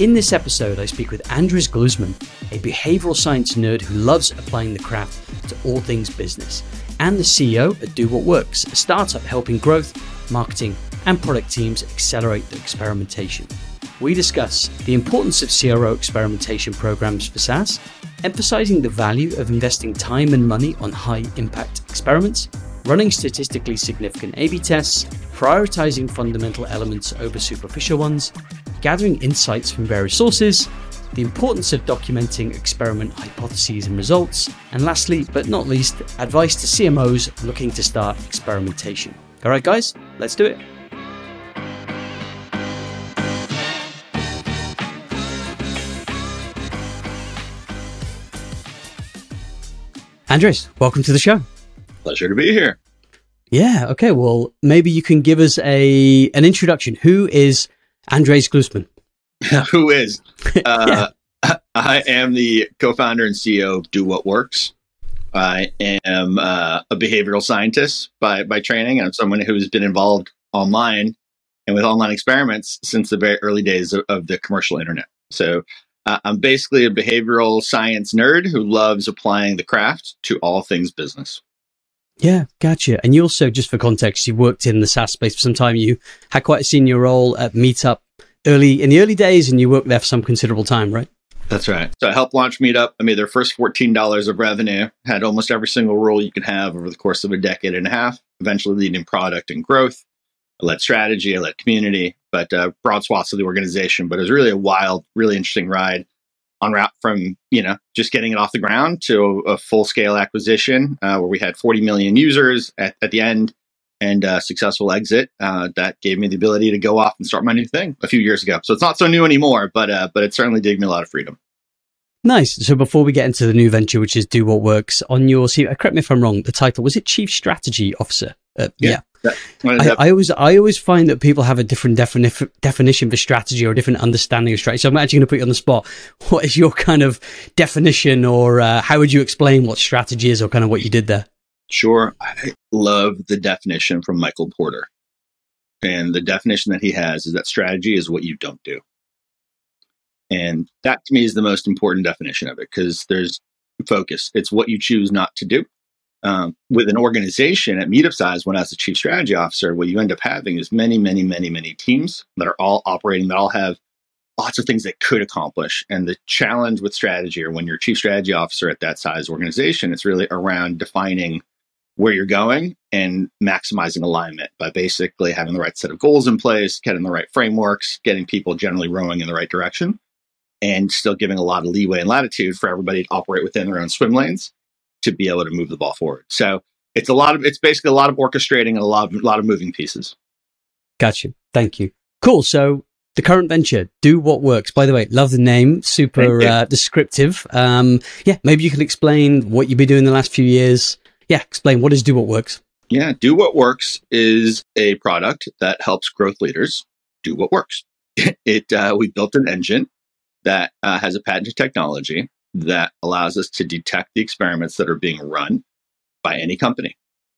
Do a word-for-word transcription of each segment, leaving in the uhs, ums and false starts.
In this episode, I speak with Andres Glusman, a behavioral science nerd who loves applying the craft to all things business, and the C E O at Do What Works, a startup helping growth, marketing, and product teams accelerate their experimentation. We discuss the importance of C R O experimentation programs for SaaS, emphasizing the value of investing time and money on high-impact experiments, running statistically significant A B tests, prioritizing fundamental elements over superficial ones, gathering insights from various sources, the importance of documenting experiment hypotheses and results, and lastly, but not least, advice to C M Os looking to start experimentation. All right, guys, let's do it. Andres, welcome to the show. Pleasure to be here. Yeah, okay, well, maybe you can give us a an introduction. Who is Andres Glusman? Who is? Uh, yeah. I am the co-founder and C E O of Do What Works. I am uh, a behavioral scientist by, by training. I'm someone who's been involved online and with online experiments since the very early days of, of the commercial internet. So uh, I'm basically a behavioral science nerd who loves applying the craft to all things business. Yeah, gotcha. And you also, just for context, you worked in the SaaS space for some time. You had quite a senior role at Meetup early in the early days, and you worked there for some considerable time, right? That's right. So I helped launch Meetup. I made their first fourteen dollars of revenue, had almost every single role you could have over the course of a decade and a half, eventually leading product and growth. I led strategy, I led community, but uh, broad swaths of the organization. But it was really a wild, really interesting ride on route from, you know, just getting it off the ground to a, a full-scale acquisition uh, where we had forty million users at, at the end and a successful exit. Uh, that gave me the ability to go off and start my new thing a few years ago. So it's not so new anymore, but uh, but it certainly gave me a lot of freedom. Nice. So before we get into the new venture, which is Do What Works, on your, see, correct me if I'm wrong, the title, was it Chief Strategy Officer? Uh, yeah. yeah. That, I, I always I always find that people have a different defini- definition for strategy or a different understanding of strategy. So I'm actually going to put you on the spot. What is your kind of definition, or uh, how would you explain what strategy is, or kind of what you did there? Sure. I love the definition from Michael Porter. And the definition that he has is that strategy is what you don't do. And that to me is the most important definition of it, because there's focus. It's what you choose not to do. Um, with an organization at Meetup size, when as a chief strategy officer, what you end up having is many, many, many, many teams that are all operating, that all have lots of things that could accomplish. And the challenge with strategy, or when you're a chief strategy officer at that size organization, it's really around defining where you're going and maximizing alignment by basically having the right set of goals in place, getting the right frameworks, getting people generally rowing in the right direction, and still giving a lot of leeway and latitude for everybody to operate within their own swim lanes to be able to move the ball forward. So it's a lot of, it's basically a lot of orchestrating and a lot of, a lot of moving pieces. Gotcha. Thank you. Cool. So the current venture, Do What Works. By the way, love the name. Super uh, descriptive. Um, yeah, maybe you can explain what you've been doing the last few years. Yeah, explain, what is Do What Works? Yeah, Do What Works is a product that helps growth leaders do what works. It uh, we built an engine that uh, has a patented technology that allows us to detect the experiments that are being run by any company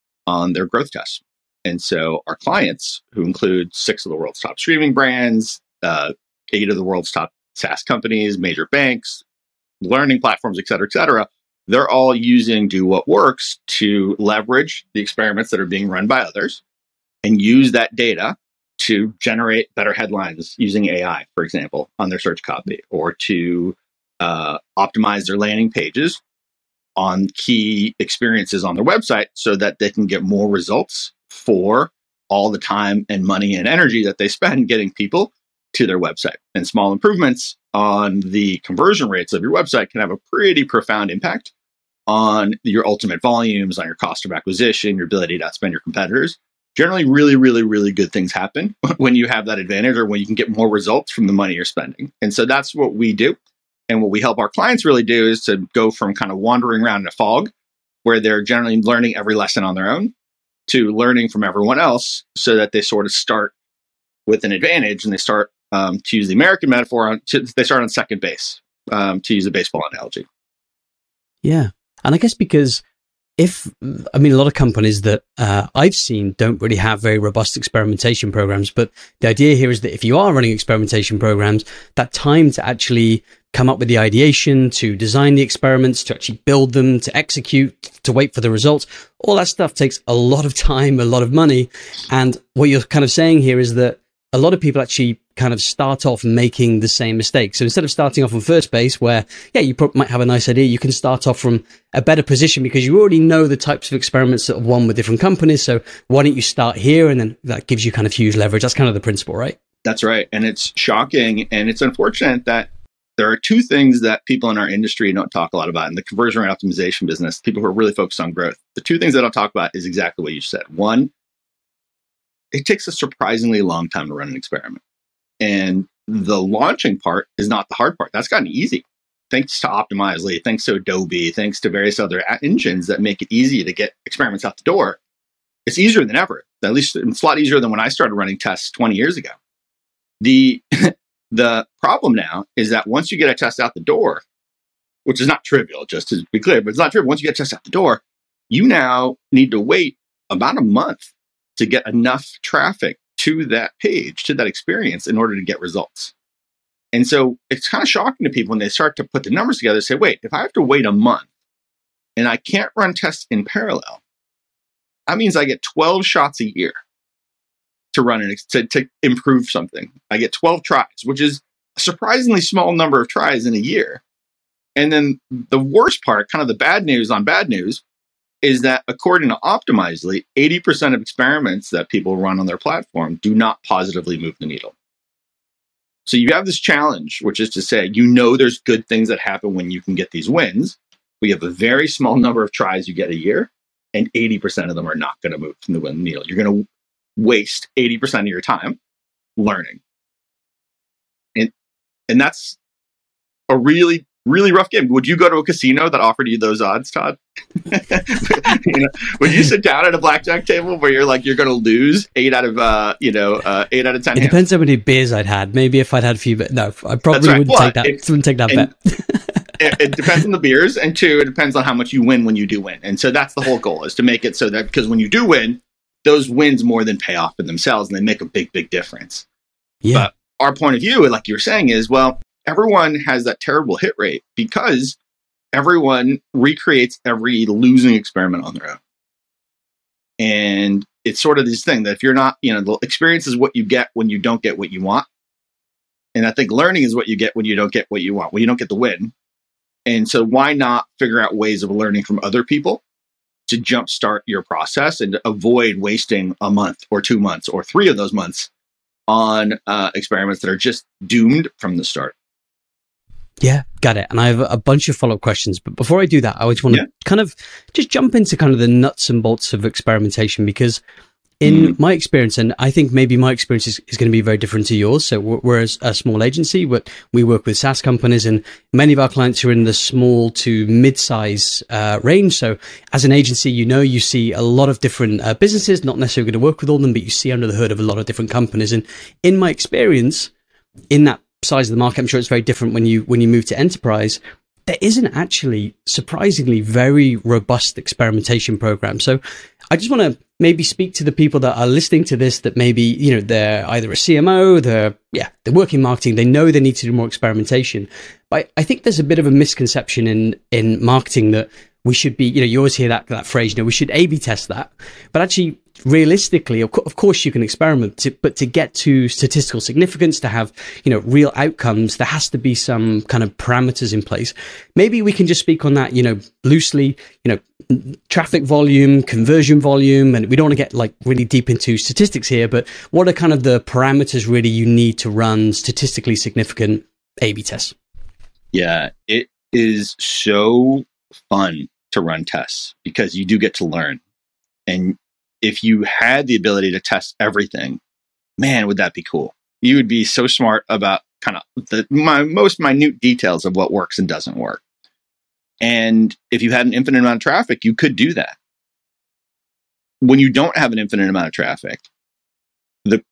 on their growth tests. And so our clients, who include six of the world's top streaming brands, uh, eight of the world's top SaaS companies, major banks, learning platforms, et cetera, et cetera, they're all using Do What Works to leverage the experiments that are being run by others and use that data to generate better headlines using A I, for example, on their search copy, or to uh, optimize their landing pages on key experiences on their website so that they can get more results for all the time and money and energy that they spend getting people to their website. And small improvements on the conversion rates of your website can have a pretty profound impact on your ultimate volumes, on your cost of acquisition, your ability to outspend your competitors. Generally, really, really, really good things happen when you have that advantage, or when you can get more results from the money you're spending. And so that's what we do. And what we help our clients really do is to go from kind of wandering around in a fog, where they're generally learning every lesson on their own, to learning from everyone else, so that they sort of start with an advantage, and they start, um, to use the American metaphor, on, to, they start on second base, um, to use a baseball analogy. Yeah. And I guess because if, I mean, a lot of companies that uh, I've seen don't really have very robust experimentation programs, but the idea here is that if you are running experimentation programs, that time to actually come up with the ideation, to design the experiments, to actually build them, to execute, to wait for the results, all that stuff takes a lot of time, a lot of money. And what you're kind of saying here is that a lot of people actually kind of start off making the same mistake. So instead of starting off on first base where, yeah, you pro- might have a nice idea, you can start off from a better position because you already know the types of experiments that have won with different companies. So why don't you start here? And then that gives you kind of huge leverage. That's kind of the principle, right? That's right. And it's shocking. And it's unfortunate that there are two things that people in our industry don't talk a lot about in the conversion rate optimization business, people who are really focused on growth. The two things they don't talk about is exactly what you said. One, it takes a surprisingly long time to run an experiment. And the launching part is not the hard part. That's gotten easy. Thanks to Optimizely, thanks to Adobe, thanks to various other engines that make it easy to get experiments out the door. It's easier than ever. At least it's a lot easier than when I started running tests twenty years ago. The, the problem now is that once you get a test out the door, which is not trivial, just to be clear, but it's not trivial. Once you get a test out the door, you now need to wait about a month to get enough traffic to that page, to that experience in order to get results. And so it's kind of shocking to people when they start to put the numbers together and say, wait, if I have to wait a month and I can't run tests in parallel, that means I get twelve shots a year to run an, to, to improve something. I get twelve tries, which is a surprisingly small number of tries in a year. And then the worst part, kind of the bad news on bad news, is that according to Optimizely, eighty percent of experiments that people run on their platform do not positively move the needle. So you have this challenge, which is to say, you know there's good things that happen when you can get these wins. We have a very small number of tries you get a year, and eighty percent of them are not going to move from the win needle. You're going to waste eighty percent of your time learning. And, and that's a really Really rough game. Would you go to a casino that offered you those odds, Todd? You know, would you sit down at a blackjack table where you're like you're going to lose eight out of uh, you know uh, eight out of ten? It hands? Depends how many beers I'd had. Maybe if I'd had a few, but no, I probably right. wouldn't well, take that. It, wouldn't take that and, bet. it, it depends on the beers, and two, it depends on how much you win when you do win. And so that's the whole goal, is to make it so that because when you do win, those wins more than pay off in themselves, and they make a big, big difference. Yeah. But our point of view, like you're saying, is well. Everyone has that terrible hit rate because everyone recreates every losing experiment on their own. And it's sort of this thing that if you're not, you know, the experience is what you get when you don't get what you want. And I think learning is what you get when you don't get what you want, when you don't get the win. And so why not figure out ways of learning from other people to jumpstart your process and to avoid wasting a month or two months or three of those months on uh, experiments that are just doomed from the start. Yeah, got it. And I have a bunch of follow-up questions. But before I do that, I just want to yeah. kind of just jump into kind of the nuts and bolts of experimentation, because in mm. my experience, and I think maybe my experience is, is going to be very different to yours. So we're a, a small agency, but we work with SaaS companies, and many of our clients are in the small to mid-size uh, range. So as an agency, you know, you see a lot of different uh, businesses, not necessarily going to work with all of them, but you see under the hood of a lot of different companies. And in my experience, in that size of the market, I'm sure it's very different when you when you move to enterprise, there isn't actually surprisingly very robust experimentation program. So I just want to maybe speak to the people that are listening to this, that maybe, you know, they're either a C M O, they're yeah they're working marketing, they know they need to do more experimentation, but I think there's a bit of a misconception in in marketing that we should be, you know, you always hear that that phrase, you know, we should A B test that, but actually realistically, of, co- of course you can experiment, to, but to get to statistical significance, to have, you know, real outcomes, there has to be some kind of parameters in place. Maybe we can just speak on that, you know, loosely, you know, traffic volume, conversion volume, and we don't want to get like really deep into statistics here, but what are kind of the parameters really you need to run statistically significant A B tests? Yeah, it is so fun to run tests because you do get to learn. And if you had the ability to test everything, man, would that be cool? You would be so smart about kind of the my, most minute details of what works and doesn't work. And if you had an infinite amount of traffic, you could do that. When you don't have an infinite amount of traffic, the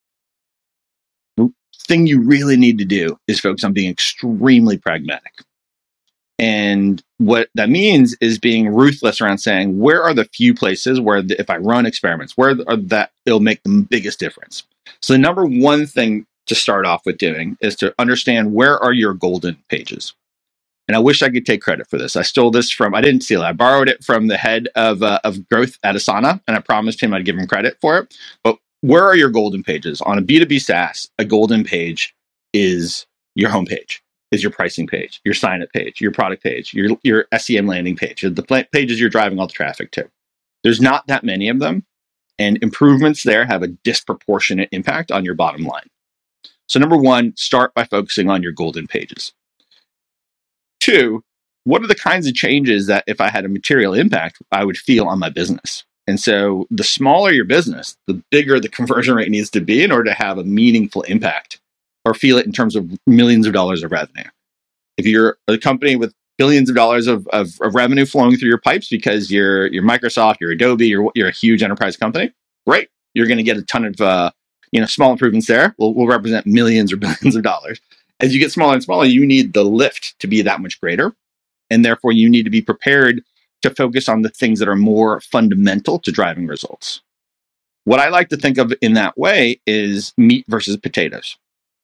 thing you really need to do is focus on being extremely pragmatic. And what that means is being ruthless around saying, where are the few places where the, if I run experiments, where are that it'll make the biggest difference? So the number one thing to start off with doing is to understand where are your golden pages. And I wish I could take credit for this. I stole this from, I didn't steal it. I borrowed it from the head of, uh, of growth at Asana, and I promised him I'd give him credit for it. But where are your golden pages? On a B two B SaaS, a golden page is your homepage, is your pricing page, your sign-up page, your product page, your, your S E M landing page, the pl- pages you're driving all the traffic to. There's not that many of them, and improvements there have a disproportionate impact on your bottom line. So number one, start by focusing on your golden pages. Two, what are the kinds of changes that if I had a material impact, I would feel on my business? And so the smaller your business, the bigger the conversion rate needs to be in order to have a meaningful impact or feel it in terms of millions of dollars of revenue. If you're a company with billions of dollars of, of, of revenue flowing through your pipes because you're, you're Microsoft, you're Adobe, you're, you're a huge enterprise company, great. You're going to get a ton of uh, you know, small improvements there. Will will represent millions or billions of dollars. As you get smaller and smaller, you need the lift to be that much greater. And therefore, you need to be prepared to focus on the things that are more fundamental to driving results. What I like to think of in that way is meat versus potatoes.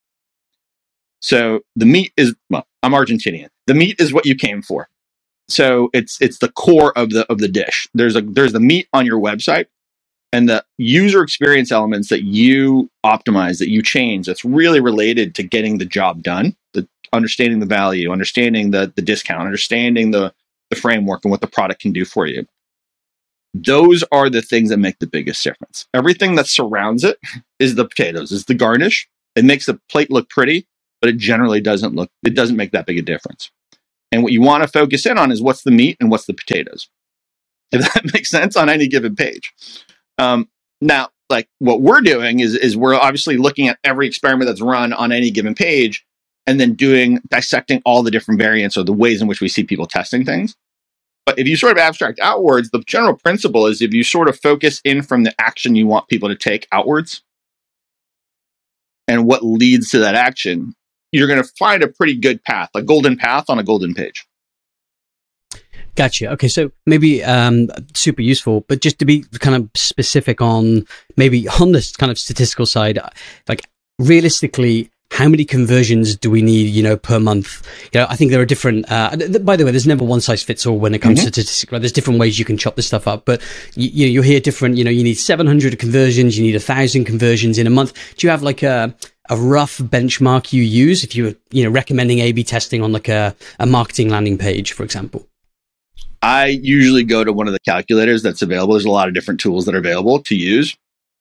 So the meat is, well, I'm Argentinian. The meat is what you came for. So it's it's the core of the of the dish. There's a there's the meat on your website, and the user experience elements that you optimize, that you change, that's really related to getting the job done, the understanding the value, understanding the, the discount, understanding the, the framework and what the product can do for you. Those are the things that make the biggest difference. Everything that surrounds it is the potatoes, is the garnish. It makes the plate look pretty, but it generally doesn't look, it doesn't make that big a difference. And what you want to focus in on is what's the meat and what's the potatoes. If that makes sense on any given page. Um, now, like what we're doing is, is we're obviously looking at every experiment that's run on any given page and then doing, dissecting all the different variants or the ways in which we see people testing things. But if you sort of abstract outwards, the general principle is if you sort of focus in from the action you want people to take outwards and what leads to that action, you're going to find a pretty good path, a golden path on a golden page. Gotcha. Okay, so maybe um, super useful, but just to be kind of specific on maybe on this kind of statistical side, like realistically, how many conversions do we need, you know, per month? You know, I think there are different, uh, th- by the way, there's never one size fits all when it comes mm-hmm. to statistics, right? There's different ways you can chop this stuff up, but you, you know, you'll hear different, you know, you need seven hundred conversions, you need a thousand conversions in a month. Do you have like a, a rough benchmark you use if you're, you know, recommending A B testing on like a, a marketing landing page, for example? I usually go to one of the calculators that's available. There's a lot of different tools that are available to use.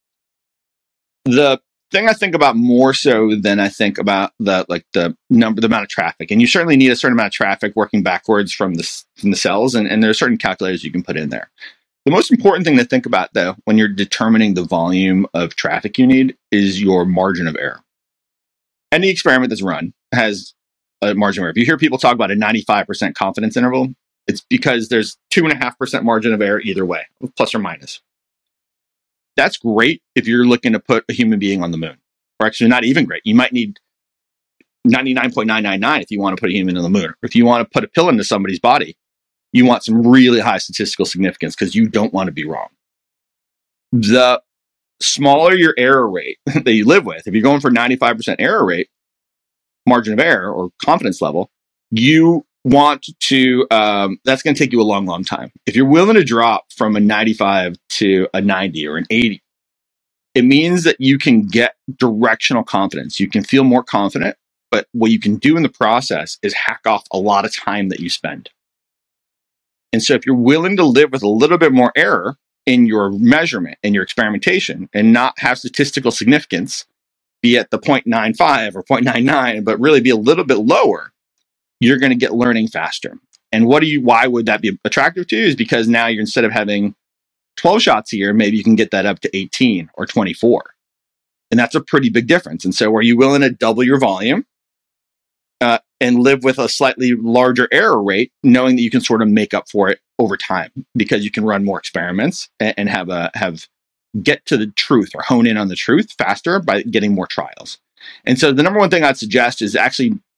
The thing I think about more so than I think about the like the number, the amount of traffic, and you certainly need a certain amount of traffic working backwards from the from the cells, and, and there are certain calculators you can put in there. The most important thing to think about, though, when you're determining the volume of traffic you need is your margin of error. Any experiment that's run has a margin of error. If you hear people talk about a ninety-five percent confidence interval, it's because there's two and a half percent margin of error either way, plus or minus. That's great if you're looking to put a human being on the moon. Or actually not even great. You might need ninety-nine point nine nine nine if you want to put a human on the moon. Or if you want to put a pill into somebody's body, you want some really high statistical significance because you don't want to be wrong. The smaller your error rate that you live with, if you're going for ninety-five percent error rate, margin of error or confidence level, you want to, um, that's going to take you a long, long time. If you're willing to drop from a ninety-five to a ninety or an eighty, it means that you can get directional confidence. You can feel more confident, but what you can do in the process is hack off a lot of time that you spend. And so if you're willing to live with a little bit more error in your measurement and your experimentation and not have statistical significance, be at the zero point nine five or zero point nine nine, but really be a little bit lower, you're going to get learning faster. And what do you, why would that be attractive to you? Is because now you're, instead of having twelve shots a year, maybe you can get that up to eighteen or twenty-four. And that's a pretty big difference. And so are you willing to double your volume uh, and live with a slightly larger error rate, knowing that you can sort of make up for it over time because you can run more experiments and, and have a, have get to the truth or hone in on the truth faster by getting more trials. And so the number one thing I'd suggest is actually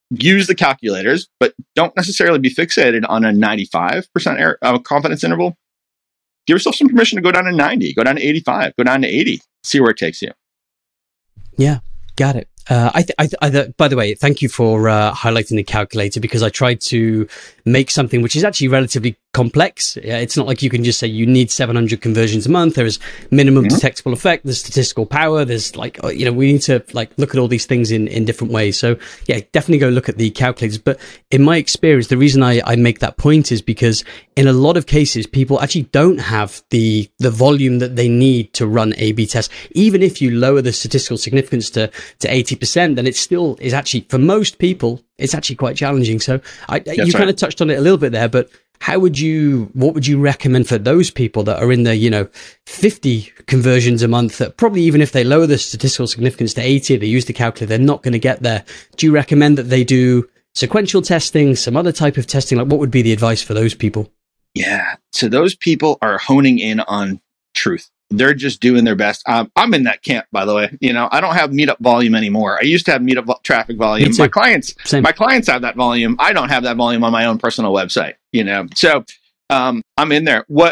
use the calculators, but don't necessarily be fixated on a ninety-five percent error, uh, confidence interval. Give yourself some permission to go down to ninety, go down to eighty-five, go down to eighty, see where it takes you. Yeah, got it. Uh, I, th- I, th- I th- by the way, thank you for uh, highlighting the calculator, because I tried to make something which is actually relatively complex. Yeah, it's not like you can just say you need seven hundred conversions a month. There is minimum mm-hmm. detectable effect. There's statistical power. There's like, you know, we need to like look at all these things in, in different ways. So yeah, definitely go look at the calculators. But in my experience, the reason I, I make that point is because in a lot of cases, people actually don't have the, the volume that they need to run A B tests. Even if you lower the statistical significance to, to eighty percent, then it still is actually, for most people, it's actually quite challenging. So I, you right. kind of touched on it a little bit there, but how would you, what would you recommend for those people that are in the, you know, fifty conversions a month, that probably even if they lower the statistical significance to eighty, they use the calculator, they're not going to get there. Do you recommend that they do sequential testing, some other type of testing? Like, what would be the advice for those people? Yeah. So those people are honing in on truth. They're just doing their best. Um, I'm in that camp, by the way. You know, I don't have meetup volume anymore. I used to have meetup vo- traffic volume. My clients, Same. my clients have that volume. I don't have that volume on my own personal website. You know, so um, I'm in there. What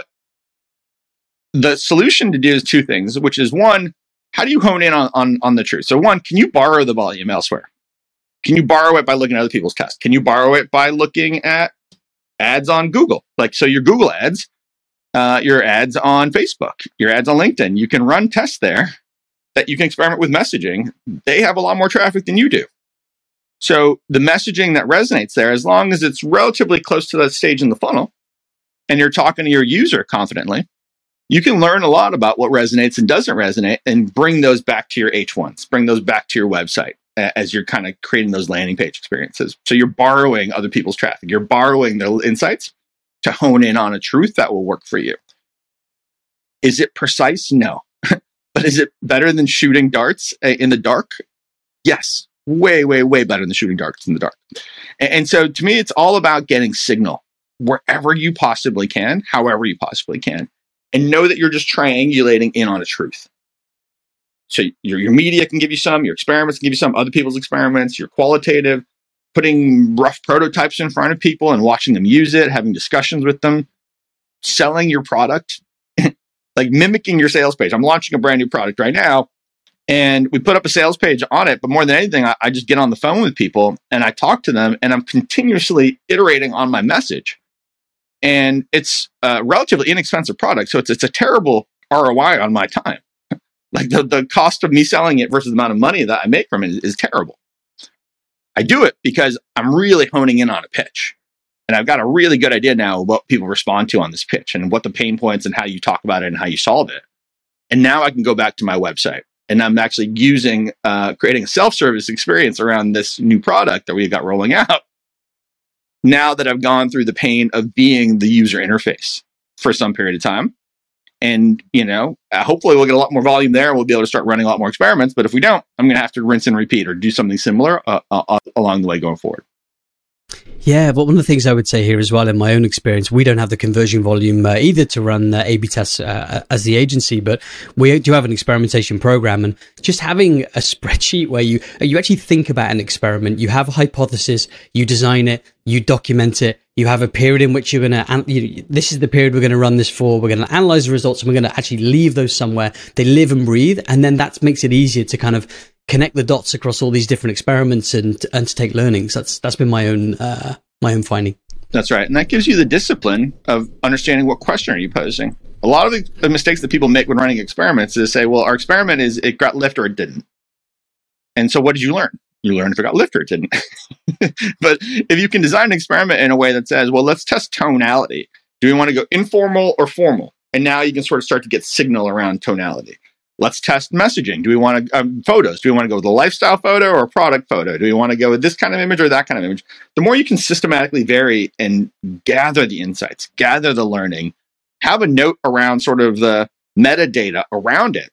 the solution to do is two things, which is one, how do you hone in on, on on the truth? So one, can you borrow the volume elsewhere? Can you borrow it by looking at other people's tests? Can you borrow it by looking at ads on Google? Like, so your Google ads. Uh, your ads on Facebook, your ads on LinkedIn. You can run tests there that you can experiment with messaging. They have a lot more traffic than you do. So the messaging that resonates there, as long as it's relatively close to that stage in the funnel and you're talking to your user confidently, you can learn a lot about what resonates and doesn't resonate and bring those back to your H ones, bring those back to your website as you're kind of creating those landing page experiences. So you're borrowing other people's traffic. You're borrowing their insights to hone in on a truth that will work for you. Is it precise? No. But is it better than shooting darts in the dark? Yes. Way, way, way better than shooting darts in the dark. And, and so to me, it's all about getting signal wherever you possibly can, however you possibly can, and know that you're just triangulating in on a truth. So your, your media can give you some, your experiments can give you some, other people's experiments, your qualitative, putting rough prototypes in front of people and watching them use it, having discussions with them, selling your product, like mimicking your sales page. I'm launching a brand new product right now, and we put up a sales page on it. But more than anything, I, I just get on the phone with people and I talk to them, and I'm continuously iterating on my message. And it's a relatively inexpensive product. So it's, it's a terrible R O I on my time. Like the, the cost of me selling it versus the amount of money that I make from it is, is terrible. I do it because I'm really honing in on a pitch. And I've got a really good idea now of what people respond to on this pitch and what the pain points and how you talk about it and how you solve it. And now I can go back to my website and I'm actually using, uh, creating a self-service experience around this new product that we've got rolling out. Now that I've gone through the pain of being the user interface for some period of time. And, you know, uh, hopefully we'll get a lot more volume there and we'll be able to start running a lot more experiments. But if we don't, I'm going to have to rinse and repeat or do something similar uh, uh, along the way going forward. Yeah, but one of the things I would say here as well, in my own experience, we don't have the conversion volume uh, either to run uh, A B tests uh, as the agency, but we do have an experimentation program. And just having a spreadsheet where you you actually think about an experiment, you have a hypothesis, you design it, you document it, you have a period in which you're going to, you, this is the period we're going to run this for, we're going to analyze the results, and we're going to actually leave those somewhere. They live and breathe, and then that makes it easier to kind of connect the dots across all these different experiments and and to take learnings. That's that's been my own uh, my own finding. That's right, and that gives you the discipline of understanding what question are you posing. A lot of the, the mistakes that people make when running experiments is say, "Well, our experiment is it got lift or it didn't." And so, what did you learn? You learned if it got lift or it didn't. But if you can design an experiment in a way that says, "Well, let's test tonality. Do we want to go informal or formal?" And now you can sort of start to get signal around tonality. Let's test messaging. Do we want to um, photos? Do we want to go with a lifestyle photo or a product photo? Do we want to go with this kind of image or that kind of image? The more you can systematically vary and gather the insights, gather the learning, have a note around sort of the metadata around it,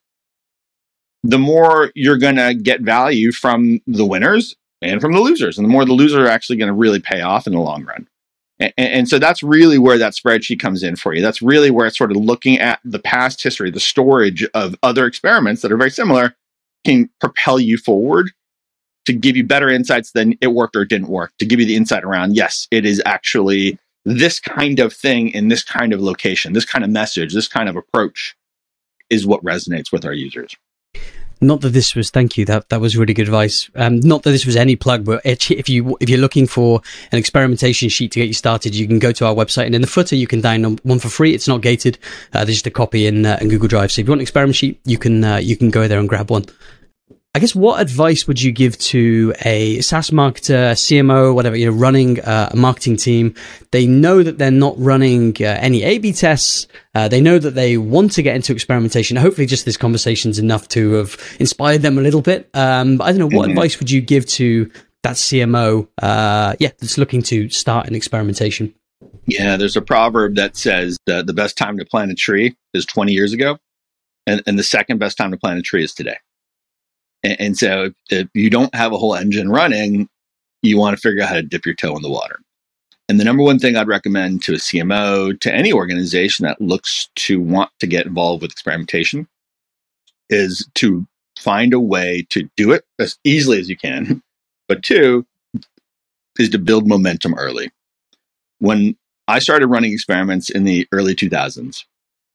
the more you're going to get value from the winners and from the losers. And the more the losers are actually going to really pay off in the long run. And, and so that's really where that spreadsheet comes in for you. That's really where it's sort of looking at the past history, the storage of other experiments that are very similar can propel you forward to give you better insights than it worked or it didn't work, to give you the insight around, yes, it is actually this kind of thing in this kind of location, this kind of message, this kind of approach is what resonates with our users. Not that this was, thank you, that that was really good advice. Um, not that this was any plug, but if you if you're looking for an experimentation sheet to get you started, you can go to our website, and in the footer you can download one for free. It's not gated. Uh, there's just a copy in, uh, in Google Drive. So if you want an experiment sheet, you can uh, you can go there and grab one. I guess, what advice would you give to a SaaS marketer, C M O, whatever, you know, running uh, a marketing team? They know that they're not running uh, any A B tests. Uh, they know that they want to get into experimentation. Hopefully just this conversation's enough to have inspired them a little bit. Um, but I don't know, what mm-hmm. advice would you give to that C M O, uh, yeah, that's looking to start an experimentation? Yeah, there's a proverb that says the, the best time to plant a tree is twenty years ago. And, and the second best time to plant a tree is today. And so if you don't have a whole engine running, you want to figure out how to dip your toe in the water. And the number one thing I'd recommend to a C M O, to any organization that looks to want to get involved with experimentation, is to find a way to do it as easily as you can. But two, is to build momentum early. When I started running experiments in the early two thousands,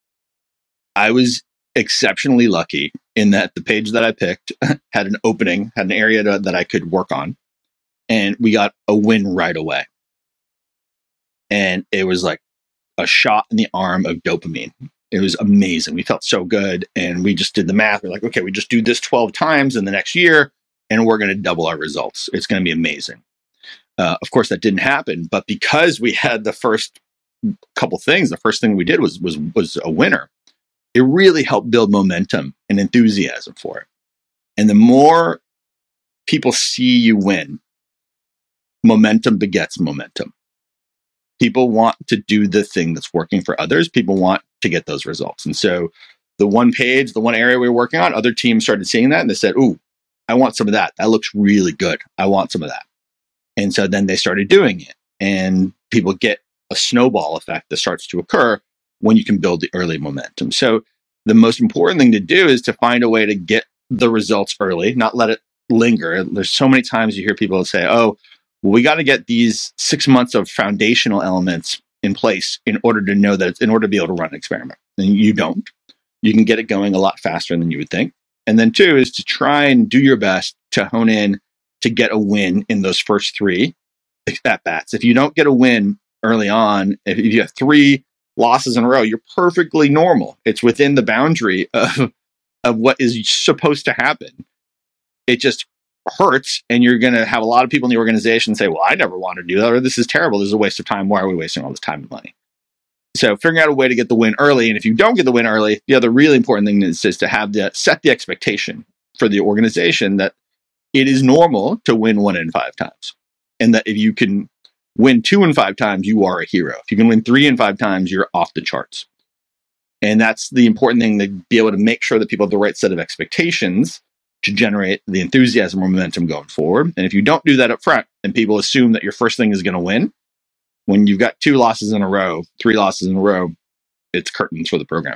I was exceptionally lucky in that the page that I picked had an opening, had an area to, that I could work on, and we got a win right away. And it was like a shot in the arm of dopamine. It was amazing. We felt so good, and we just did the math. We're like, okay, we just do this twelve times in the next year, and we're going to double our results. It's going to be amazing. Uh, of course, that didn't happen, but because we had the first couple things, the first thing we did was was was a winner. It really helped build momentum and enthusiasm for it. And the more people see you win, momentum begets momentum. People want to do the thing that's working for others. People want to get those results. And so the one page, the one area we were working on, other teams started seeing that and they said, ooh, I want some of that. That looks really good. I want some of that. And so then they started doing it. And people get a snowball effect that starts to occur when you can build the early momentum. So the most important thing to do is to find a way to get the results early, not let it linger. There's so many times you hear people say, oh, well, we got to get these six months of foundational elements in place in order to know that, it's, in order to be able to run an experiment. And you don't. You can get it going a lot faster than you would think. And then two is to try and do your best to hone in to get a win in those first three at-bats. If you don't get a win early on, if you have three losses in a row, you're perfectly normal. It's within the boundary of, of what is supposed to happen. It just hurts, and you're going to have a lot of people in the organization say, well, I never want to do that, or this is terrible. This is a waste of time. Why are we wasting all this time and money? So figuring out a way to get the win early. And if you don't get the win early, the other really important thing is, is to have the set the expectation for the organization that it is normal to win one in five times. And that if you can win two and five times, you are a hero. If you can win three and five times, you're off the charts. And that's the important thing, to be able to make sure that people have the right set of expectations to generate the enthusiasm or momentum going forward. And if you don't do that up front, and people assume that your first thing is going to win, when you've got two losses in a row, three losses in a row, it's curtains for the program.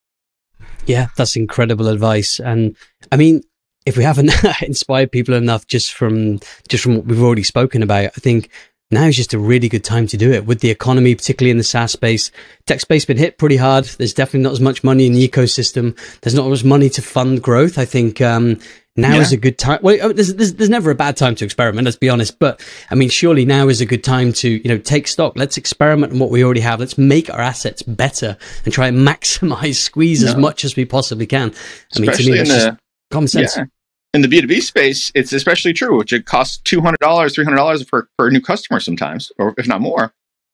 Yeah, that's incredible advice. And I mean, if we haven't inspired people enough just from just from what we've already spoken about, I think now is just a really good time to do it. With the economy, particularly in the SaaS space, tech space been hit pretty hard. There's definitely not as much money in the ecosystem. There's not as much money to fund growth. I think um, now yeah. is a good time. Well, there's, there's there's never a bad time to experiment. Let's be honest. But I mean, surely now is a good time to you know take stock. Let's experiment on what we already have. Let's make our assets better and try and maximize, squeeze no. as much as we possibly can. I mean, Especially to me, it's just common sense. Yeah. In the B two B space, it's especially true, which it costs two hundred dollars, three hundred dollars for, for a new customer sometimes, or if not more.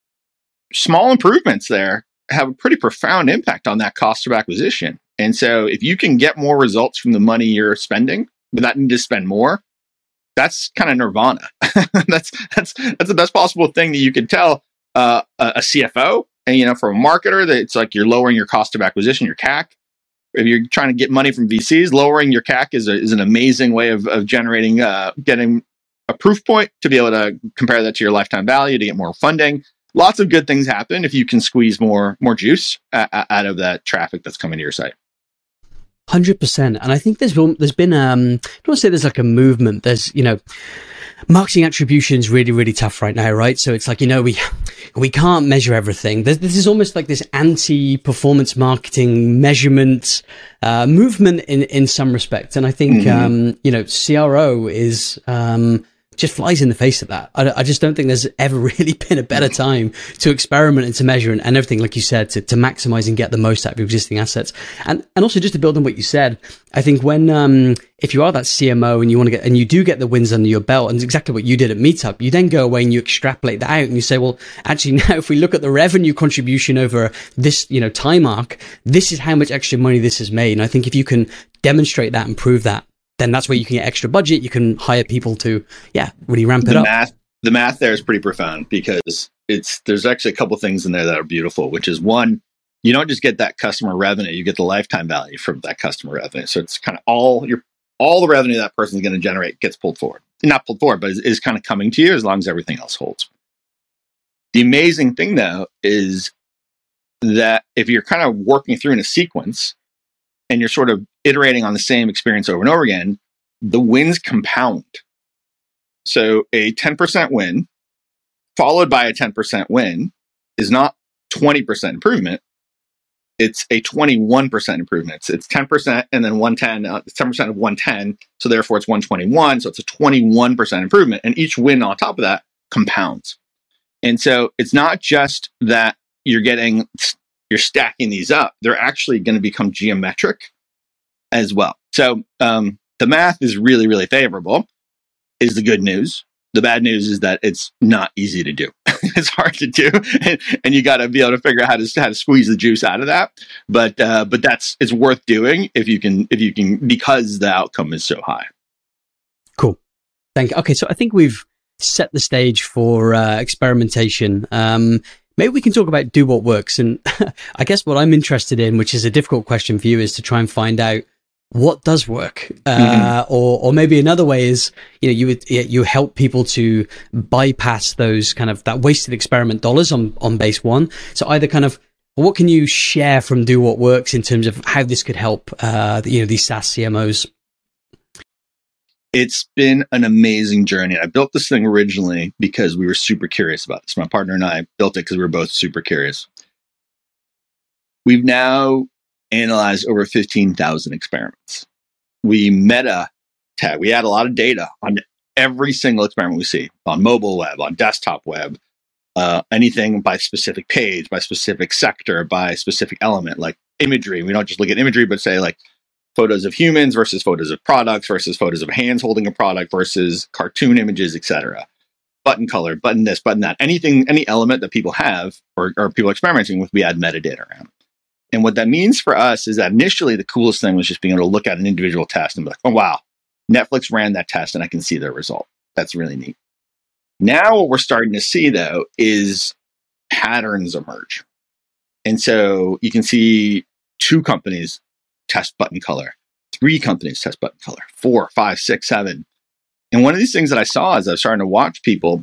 Small improvements there have a pretty profound impact on that cost of acquisition. And so if you can get more results from the money you're spending without needing to spend more, that's kind of nirvana. that's that's that's the best possible thing that you could tell uh, a, a C F O. And, you know, for a marketer, that it's like you're lowering your cost of acquisition, your C A C. If you're trying to get money from V Cs, lowering your C A C is, a, is an amazing way of, of generating, uh, getting a proof point to be able to compare that to your lifetime value to get more funding. Lots of good things happen if you can squeeze more more juice uh, out of that traffic that's coming to your site. Hundred percent, and I think there's been, there's been um, I don't want to say there's like a movement. There's, you know, marketing attribution is really really tough right now, right? So it's like, you know, we we can't measure everything. There's, this is almost like this anti-performance marketing measurement uh, movement in in some respects, and I think mm-hmm. um, you know, C R O is um. just flies in the face of that. I, I just don't think there's ever really been a better time to experiment and to measure and, and everything, like you said, to, to maximize and get the most out of your existing assets. And and also just to build on what you said, I think when um if you are that C M O and you want to get and you do get the wins under your belt, and it's exactly what you did at Meetup, you then go away and you extrapolate that out and you say, well, actually now if we look at the revenue contribution over this, you know, time arc, this is how much extra money this has made. And I think if you can demonstrate that and prove that, then that's where you can get extra budget. You can hire people to, yeah, really ramp it the up. Math, the math there is pretty profound because it's there's actually a couple things in there that are beautiful, which is one, you don't just get that customer revenue, you get the lifetime value from that customer revenue. So it's kind of all your all the revenue that person's going to generate gets pulled forward. Not pulled forward, but is, is kind of coming to you as long as everything else holds. The amazing thing, though, is that if you're kind of working through in a sequence, and you're sort of iterating on the same experience over and over again, the wins compound. So a ten percent win followed by a ten percent win is not twenty percent improvement. It's a twenty-one percent improvement. It's, it's ten percent and then one ten, uh, ten percent of one ten. So therefore it's one twenty-one. So it's a twenty-one percent improvement. And each win on top of that compounds. And so it's not just that you're getting... you're stacking these up, they're actually going to become geometric as well. So um, the math is really, really favorable, is the good news. The bad news is that it's not easy to do. It's hard to do, and, and you got to be able to figure out how to how to squeeze the juice out of that. But uh, but that's it's worth doing if you can if you can because the outcome is so high. Cool, thank you. Okay, so I think we've set the stage for uh, experimentation. Um, Maybe we can talk about do what works. And I guess what I'm interested in, which is a difficult question for you, is to try and find out what does work. Uh, mm-hmm. or, or maybe another way is, you know, you would, you help people to bypass those kind of that wasted experiment dollars on, on base one. So either kind of, what can you share from do what works in terms of how this could help, uh, you know, these SaaS C M Os? It's been an amazing journey. I built this thing originally because we were super curious about this. My partner and I built it because we were both super curious. We've now analyzed over fifteen thousand experiments. We meta tag. We add a lot of data on every single experiment we see on mobile web, on desktop web, uh, anything by specific page, by specific sector, by specific element, like imagery. We don't just look at imagery, but say like, photos of humans versus photos of products versus photos of hands holding a product versus cartoon images, et cetera. Button color, button this, button that. Anything, any element that people have or, or people experimenting with, we add metadata around. And what that means for us is that initially the coolest thing was just being able to look at an individual test and be like, oh, wow, Netflix ran that test and I can see their result. That's really neat. Now what we're starting to see, though, is patterns emerge. And so you can see two companies test button color, three companies test button color, four, five, six, seven. And one of these things that I saw as I was starting to watch people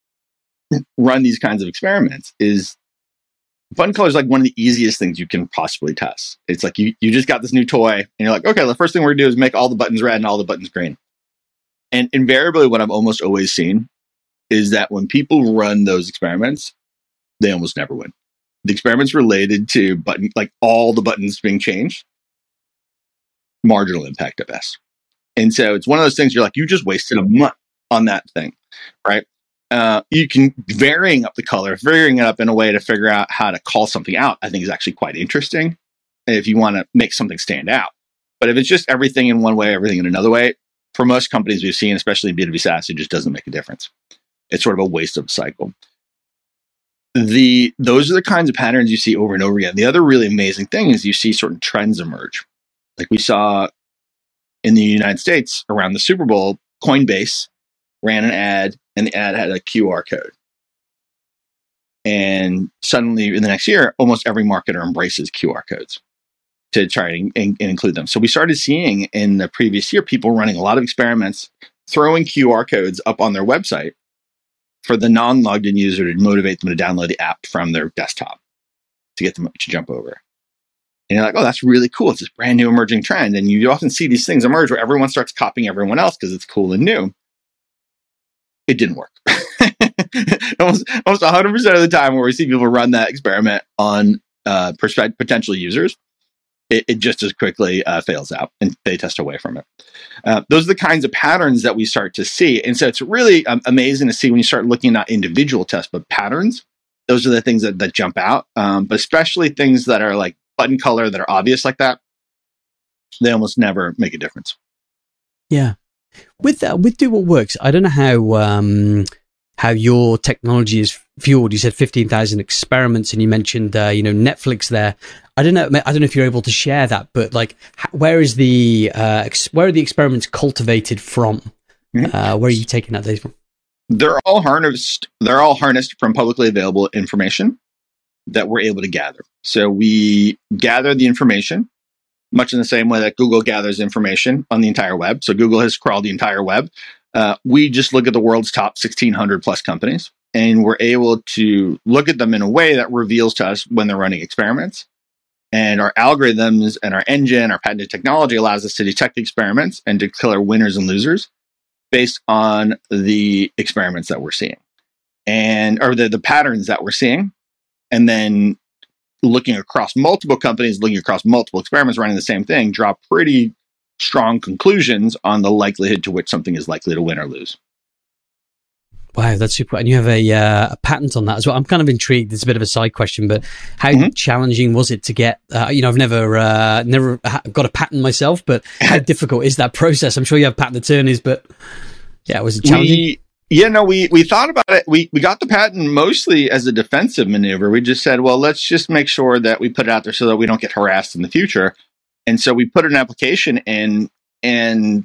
run these kinds of experiments is button color is like one of the easiest things you can possibly test. It's like you, you just got this new toy and you're like, okay, the first thing we're gonna do is make all the buttons red and all the buttons green. And invariably what I've almost always seen is that when people run those experiments, they almost never win. The experiments related to button, like all the buttons being changed, marginal impact at best. And so it's one of those things you're like, you just wasted a month on that thing, right? Uh, you can varying up the color, varying it up in a way to figure out how to call something out, I think is actually quite interesting if you want to make something stand out. But if it's just everything in one way, everything in another way, for most companies we've seen, especially in B two B SaaS, it just doesn't make a difference. It's sort of a waste of a cycle. The, those are the kinds of patterns you see over and over again. The other really amazing thing is you see certain trends emerge. Like we saw in the United States around the Super Bowl, Coinbase ran an ad and the ad had a Q R code. And suddenly in the next year, almost every marketer embraces Q R codes to try and, and, and include them. So we started seeing in the previous year, people running a lot of experiments, throwing Q R codes up on their website for the non-logged in user to motivate them to download the app from their desktop to get them to jump over. And you're like, oh, that's really cool. It's this brand new emerging trend. And you often see these things emerge where everyone starts copying everyone else because it's cool and new. It didn't work. almost, almost one hundred percent of the time where we see people run that experiment on uh, prospect, potential users, it, it just as quickly uh, fails out and they test away from it. Uh, those are the kinds of patterns that we start to see. And so it's really um, amazing to see when you start looking at individual tests, but patterns, those are the things that, that jump out. Um, but especially things that are like button color that are obvious like that, they almost never make a difference. Yeah. With uh, with Do What Works, I don't know how um, how your technology is fueled. You said fifteen thousand experiments, and you mentioned uh, you know Netflix there. I don't know. I don't know if you're able to share that, but like, where is the uh, ex- where are the experiments cultivated from? Mm-hmm. Uh, where are you taking that data from? They're all harnessed. They're all harnessed from publicly available information that we're able to gather. So we gather the information much in the same way that Google gathers information on the entire web. So Google has crawled the entire web. Uh, we just look at the world's top sixteen hundred plus companies, and we're able to look at them in a way that reveals to us when they're running experiments. And our algorithms and our engine, our patented technology allows us to detect the experiments and declare winners and losers based on the experiments that we're seeing and or the, the patterns that we're seeing. And then looking across multiple companies, looking across multiple experiments running the same thing, draw pretty strong conclusions on the likelihood to which something is likely to win or lose. Wow, that's super. And you have a, uh, a patent on that as well. I'm kind of intrigued. It's a bit of a side question, but how mm-hmm. challenging was it to get, uh, you know, I've never, uh, never ha- got a patent myself, but how difficult is that process? I'm sure you have patent attorneys, but yeah, was it challenging? We, yeah, no, we, we thought about it. We, we got the patent mostly as a defensive maneuver. We just said, well, let's just make sure that we put it out there so that we don't get harassed in the future. And so we put an application in, and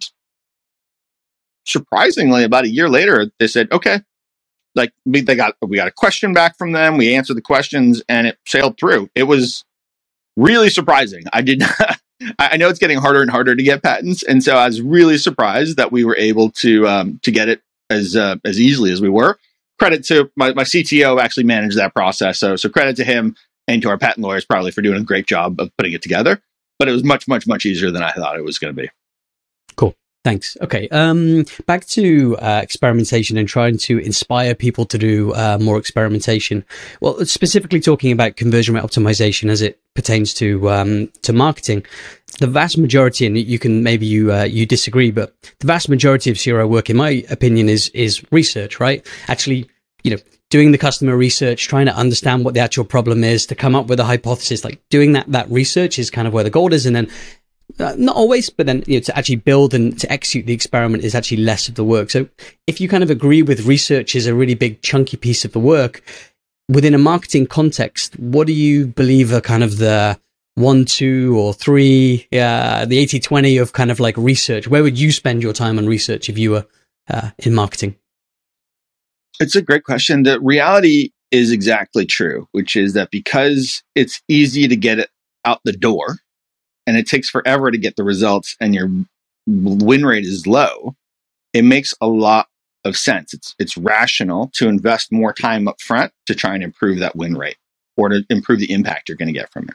surprisingly, about a year later, they said, okay, like we, they got, we got a question back from them. We answered the questions and it sailed through. It was really surprising. I did not, I know it's getting harder and harder to get patents. And so I was really surprised that we were able to, um, to get it as, uh, as easily as we were. Credit to my, my C T O actually managed that process. So, so credit to him and to our patent lawyers probably for doing a great job of putting it together. But it was much, much, much easier than I thought it was going to be. Cool. Thanks. Okay. Um, back to uh, experimentation and trying to inspire people to do uh, more experimentation. Well, specifically talking about conversion rate optimization as it pertains to um, to marketing. The vast majority, and you can maybe you uh, you disagree, but the vast majority of C R O work, in my opinion, is is research. Right? Actually, you know, doing the customer research, trying to understand what the actual problem is, to come up with a hypothesis. Like doing that that research is kind of where the gold is, and then. Uh, not always, but then, you know, to actually build and to execute the experiment is actually less of the work. So if you kind of agree with research is a really big chunky piece of the work within a marketing context, what do you believe are kind of the one, two or three, uh, the eighty twenty of kind of like research? Where would you spend your time on research if you were uh, in marketing? It's a great question. The reality is exactly true, which is that because it's easy to get it out the door, and it takes forever to get the results and your win rate is low, it makes a lot of sense. It's it's rational to invest more time up front to try and improve that win rate or to improve the impact you're going to get from it.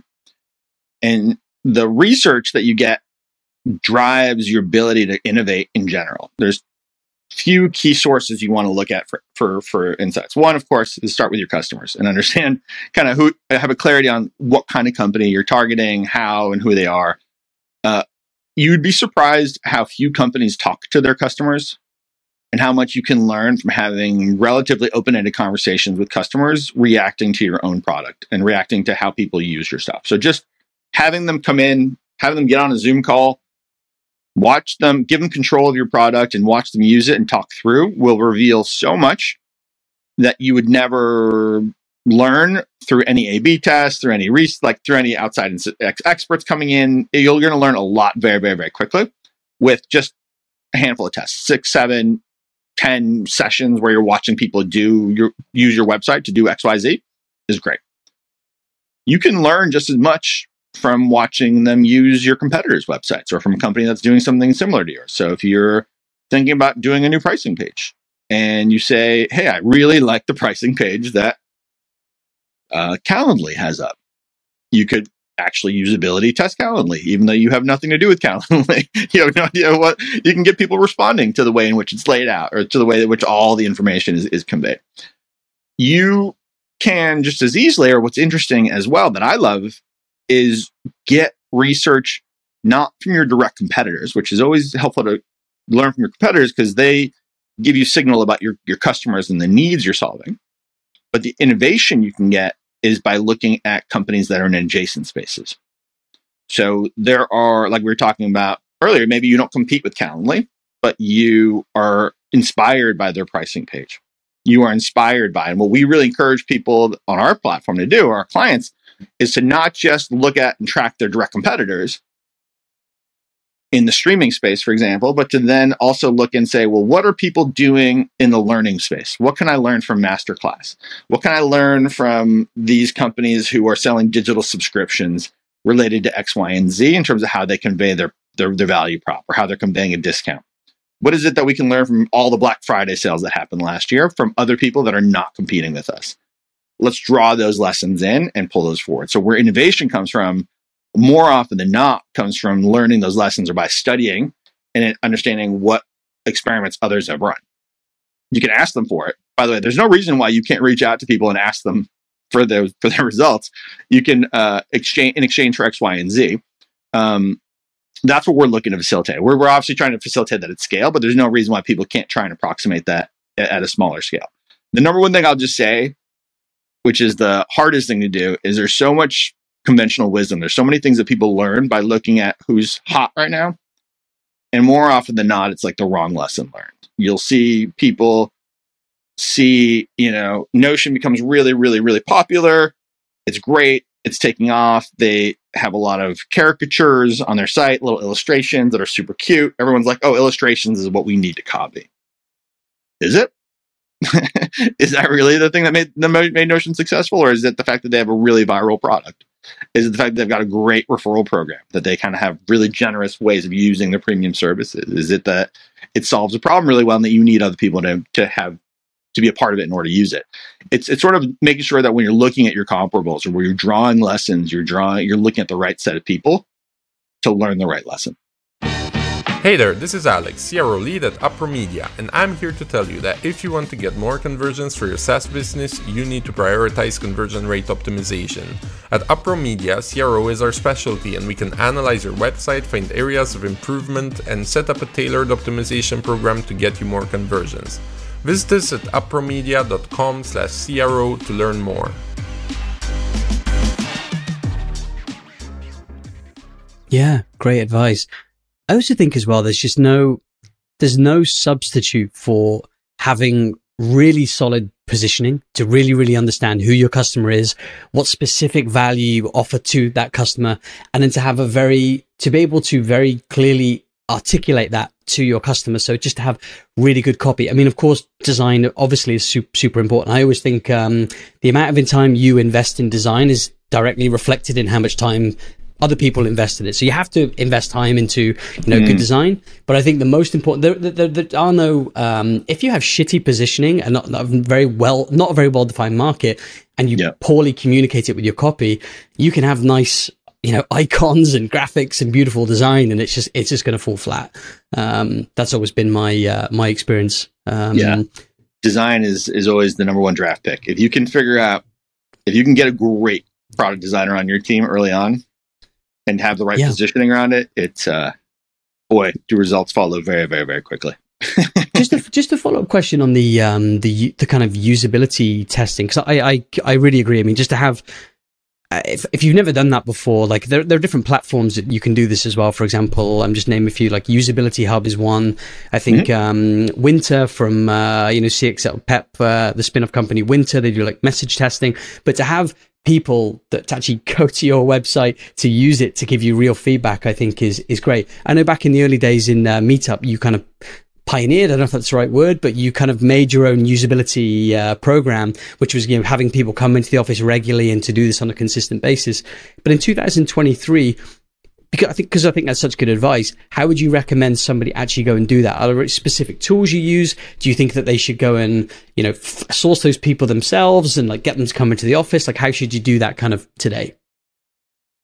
And the research that you get drives your ability to innovate in general. There's few key sources you want to look at for, for, for insights. One, of course, is start with your customers and understand kind of who, have a clarity on what kind of company you're targeting, how and who they are. Uh, you'd be surprised how few companies talk to their customers and how much you can learn from having relatively open-ended conversations with customers, reacting to your own product and reacting to how people use your stuff. So just having them come in, having them get on a Zoom call, watch them, give them control of your product and watch them use it and talk through will reveal so much that you would never learn through any A B tests, through any re- like through any outside ex- experts coming in. You're going to learn a lot very, very, very quickly with just a handful of tests, six, seven, ten sessions where you're watching people do your use your website to do X, Y, Z is great. You can learn just as much from watching them use your competitors' websites or from a company that's doing something similar to yours. So if you're thinking about doing a new pricing page and you say, hey, I really like the pricing page that uh, Calendly has up, you could actually usability test Calendly, even though you have nothing to do with Calendly. You have no idea what you can get people responding to the way in which it's laid out or to the way in which all the information is, is conveyed. You can just as easily, or what's interesting as well that I love is get research not from your direct competitors, which is always helpful to learn from your competitors because they give you signal about your, your customers and the needs you're solving. But the innovation you can get is by looking at companies that are in adjacent spaces. So there are, like we were talking about earlier, maybe you don't compete with Calendly, but you are inspired by their pricing page. You are inspired by, and what we really encourage people on our platform to do, our clients, is to not just look at and track their direct competitors in the streaming space, for example, but to then also look and say, well, what are people doing in the learning space? What can I learn from Masterclass? What can I learn from these companies who are selling digital subscriptions related to X, Y, and Z in terms of how they convey their, their, their value prop or how they're conveying a discount? What is it that we can learn from all the Black Friday sales that happened last year from other people that are not competing with us? Let's draw those lessons in and pull those forward. So where innovation comes from, more often than not, comes from learning those lessons or by studying and understanding what experiments others have run. You can ask them for it. By the way, there's no reason why you can't reach out to people and ask them for those for their results. You can uh, exchange in exchange for X, Y, and Z. Um, that's what we're looking to facilitate. We're, we're obviously trying to facilitate that at scale, but there's no reason why people can't try and approximate that at, at a smaller scale. The number one thing I'll just say, which is the hardest thing to do, is there's so much conventional wisdom. There's so many things that people learn by looking at who's hot right now. And more often than not, it's like the wrong lesson learned. You'll see people see, you know, Notion becomes really, really, really popular. It's great. It's taking off. They have a lot of caricatures on their site, little illustrations that are super cute. Everyone's like, oh, illustrations is what we need to copy. Is it? Is that really the thing that made, that made Notion successful? Or is it the fact that they have a really viral product? Is it the fact that they've got a great referral program, that they kind of have really generous ways of using their premium services? Is it that it solves a problem really well and that you need other people to, to have to be a part of it in order to use it? It's it's sort of making sure that when you're looking at your comparables or where you're drawing lessons, you're drawing you're looking at the right set of people to learn the right lesson. Hey there, this is Alex, C R O lead at Upro Media, and I'm here to tell you that if you want to get more conversions for your SaaS business, you need to prioritize conversion rate optimization. At Upro Media, C R O is our specialty, and we can analyze your website, find areas of improvement, and set up a tailored optimization program to get you more conversions. Visit us at upromedia.com slash CRO to learn more. Yeah, great advice. I also think as well, there's just no, there's no substitute for having really solid positioning to really, really understand who your customer is, what specific value you offer to that customer, and then to have a very, to be able to very clearly articulate that to your customer. So just to have really good copy. I mean, of course, design obviously is super, super important. I always think um, the amount of time you invest in design is directly reflected in how much time other people invest in it. So you have to invest time into, you know, mm. good design. But I think the most important, there, there, there are no, um, if you have shitty positioning and not, not very well, not a very well defined market, and you yeah. poorly communicate it with your copy, you can have nice, you know, icons and graphics and beautiful design, and it's just, it's just going to fall flat. Um, that's always been my, uh, my experience. Um, yeah. Design is, is always the number one draft pick. If you can figure out, if you can get a great product designer on your team early on, and have the right yeah. positioning around it, it's, uh, boy, do results follow very, very, very quickly. just a, just a follow-up question on the, um, the, the kind of usability testing. Cause I, I, I really agree. I mean, just to have, uh, if, if you've never done that before, like there, there are different platforms that you can do this as well. For example, I'm just naming a few, like Usability Hub is one. I think, mm-hmm. um, Winter from, uh, you know, C X L Pep, uh, the spin-off company Winter, they do like message testing, but to have people that actually go to your website to use it to give you real feedback, I think is, is great. I know back in the early days in uh, Meetup, you kind of pioneered, I don't know if that's the right word, but you kind of made your own usability uh, program, which was, you know, having people come into the office regularly and to do this on a consistent basis. But in two thousand twenty-three, because I think, because I think that's such good advice, how would you recommend somebody actually go and do that? Are there specific tools you use? Do you think that they should go and, you know, f- source those people themselves and like get them to come into the office? Like, how should you do that kind of today?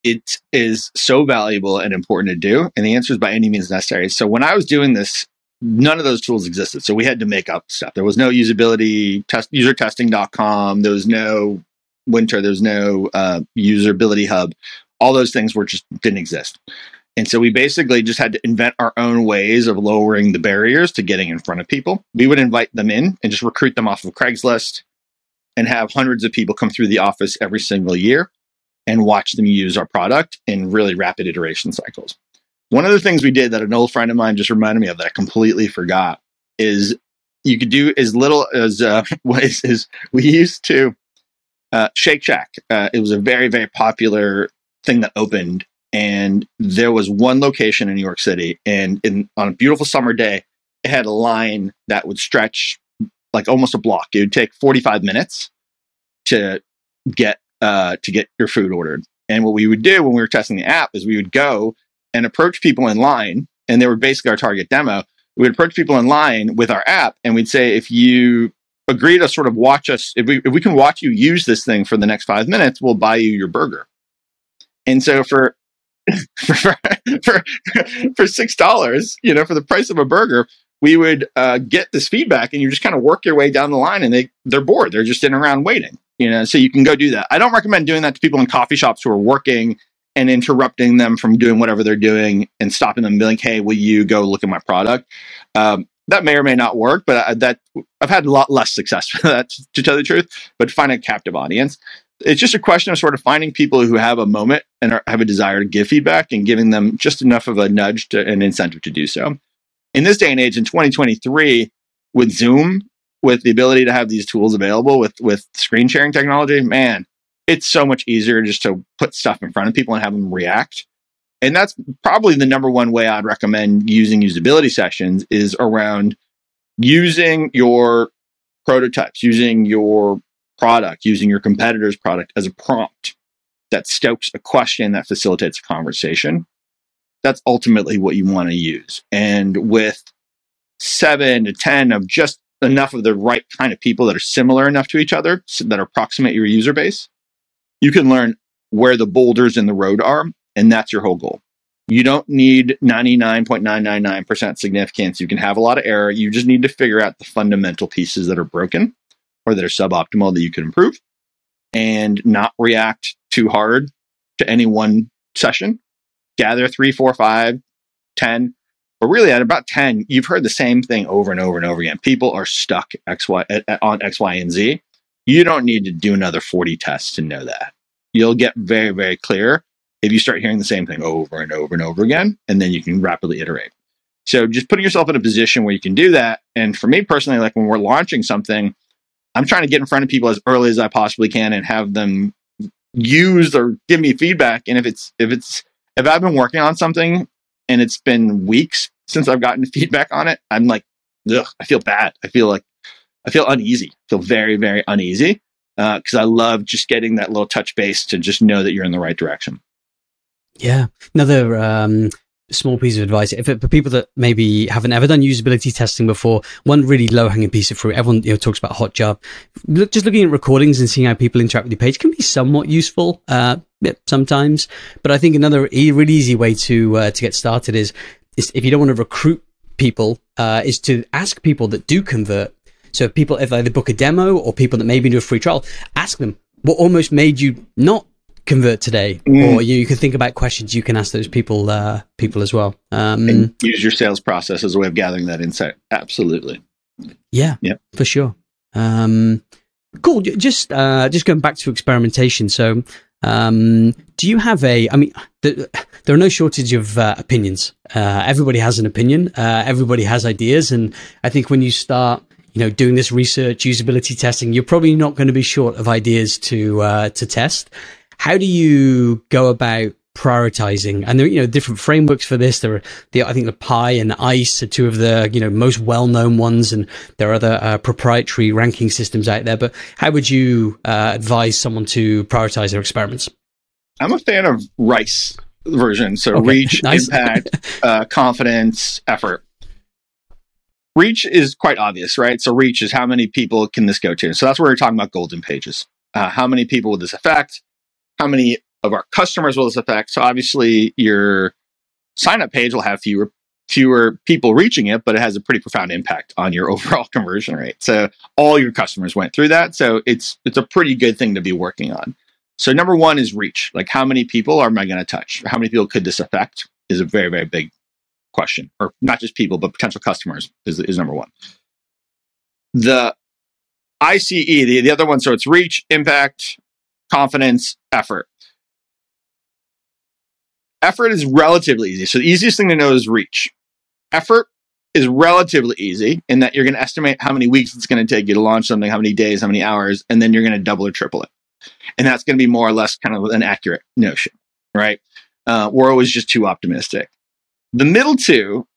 it is so valuable and important to do. And the answer is by any means necessary. So when I was doing this, none of those tools existed. So we had to make up stuff. There was no usability test, user testing dot com. There was no Winter. There was no uh, usability hub. All those things were just didn't exist. And so we basically just had to invent our own ways of lowering the barriers to getting in front of people. We would invite them in and just recruit them off of Craigslist and have hundreds of people come through the office every single year and watch them use our product in really rapid iteration cycles. One of the things we did that an old friend of mine just reminded me of that I completely forgot is you could do as little as uh, is, is we used to uh, Shake Shack. Uh, it was a very, very popular thing that opened, and there was one location in New York City, and in, on a beautiful summer day, it had a line that would stretch like almost a block. It would take forty-five minutes to get uh, to get your food ordered. And what we would do when we were testing the app is we would go and approach people in line, and they were basically our target demo. We would approach people in line with our app, and we'd say, if you agree to sort of watch us, if we if we can watch you use this thing for the next five minutes, we'll buy you your burger. And so for for for, for six dollars, you know, for the price of a burger, we would uh, get this feedback, and you just kind of work your way down the line, and they they're bored. They're just sitting around waiting, you know. So you can go do that. I don't recommend doing that to people in coffee shops who are working and interrupting them from doing whatever they're doing and stopping them and being like, hey, will you go look at my product? Um, that may or may not work, but I, that I've had a lot less success with that, to, to tell the truth, but find a captive audience. It's just a question of sort of finding people who have a moment and are, have a desire to give feedback and giving them just enough of a nudge to an incentive to do so. In this day and age, in twenty twenty-three, with Zoom, with the ability to have these tools available with, with screen sharing technology, man, it's so much easier just to put stuff in front of people and have them react. And that's probably the number one way I'd recommend using usability sessions is around using your prototypes, using your product, using your competitor's product as a prompt that stokes a question that facilitates a conversation. That's ultimately what you want to use. And with seven to ten of just enough of the right kind of people that are similar enough to each other, so that approximate your user base, you can learn where the boulders in the road are, and that's your whole goal. You don't need ninety-nine point nine nine nine percent significance. You can have a lot of error. You just need to figure out the fundamental pieces that are broken or that are suboptimal that you can improve, and not react too hard to any one session. Gather three, four, five, ten. But really, at about ten, you've heard the same thing over and over and over again. People are stuck X, Y, on X, Y, and Z. You don't need to do another forty tests to know that. You'll get very, very clear if you start hearing the same thing over and over and over again, and then you can rapidly iterate. So just putting yourself in a position where you can do that. And for me personally, like when we're launching something, I'm trying to get in front of people as early as I possibly can and have them use or give me feedback. And if it's if it's if I've been working on something and it's been weeks since I've gotten feedback on it, I'm like, ugh, I feel bad. I feel like I feel uneasy. I feel very, very uneasy because uh, I love just getting that little touch base to just know that you're in the right direction. Yeah. Another um, small piece of advice, if it, for people that maybe haven't ever done usability testing before, one really low-hanging piece of fruit, everyone you know, talks about Hotjar. Look, just looking at recordings and seeing how people interact with your page can be somewhat useful uh, sometimes. But I think another e- really easy way to uh, to get started is, is if you don't want to recruit people, uh, is to ask people that do convert. So if people, if they book a demo or people that maybe do a free trial, ask them what almost made you not convert today, mm. or you, you can think about questions you can ask those people, uh, people as well. Um, and use your sales process as a way of gathering that insight. Absolutely. Yeah, yeah, for sure. Um, cool. Just, uh, just going back to experimentation. So, um, do you have a, I mean, the, there are no shortage of uh, opinions. Uh, everybody has an opinion. Uh, everybody has ideas. And I think when you start, you know, doing this research, usability testing, you're probably not going to be short of ideas to, uh, to test. How do you go about prioritizing? And there are, you know, different frameworks for this. There are the, I think the Pi and the ICE are two of the, you know, most well-known ones. And there are other uh, proprietary ranking systems out there. But how would you uh, advise someone to prioritize their experiments? I'm a fan of RICE version. So okay. Reach, nice. Impact, uh, confidence, effort. Reach is quite obvious, right? So reach is how many people can this go to? So that's where we're talking about golden pages. Uh, how many people will this affect? How many of our customers will this affect? So obviously your sign up page will have fewer fewer people reaching it, but it has a pretty profound impact on your overall conversion rate. So all your customers went through that. So it's it's a pretty good thing to be working on. So number one is reach. Like, how many people am I going to touch? How many people could this affect is a very, very big question. Or not just people, but potential customers is, is number one. The I C E, the, the other one, so it's reach, impact, confidence, effort. Effort is relatively easy. So the easiest thing to know is reach. Effort is relatively easy in that you're going to estimate how many weeks it's going to take you to launch something, how many days, how many hours, and then you're going to double or triple it. And that's going to be more or less kind of an accurate notion, right? Uh, we're always just too optimistic. The middle two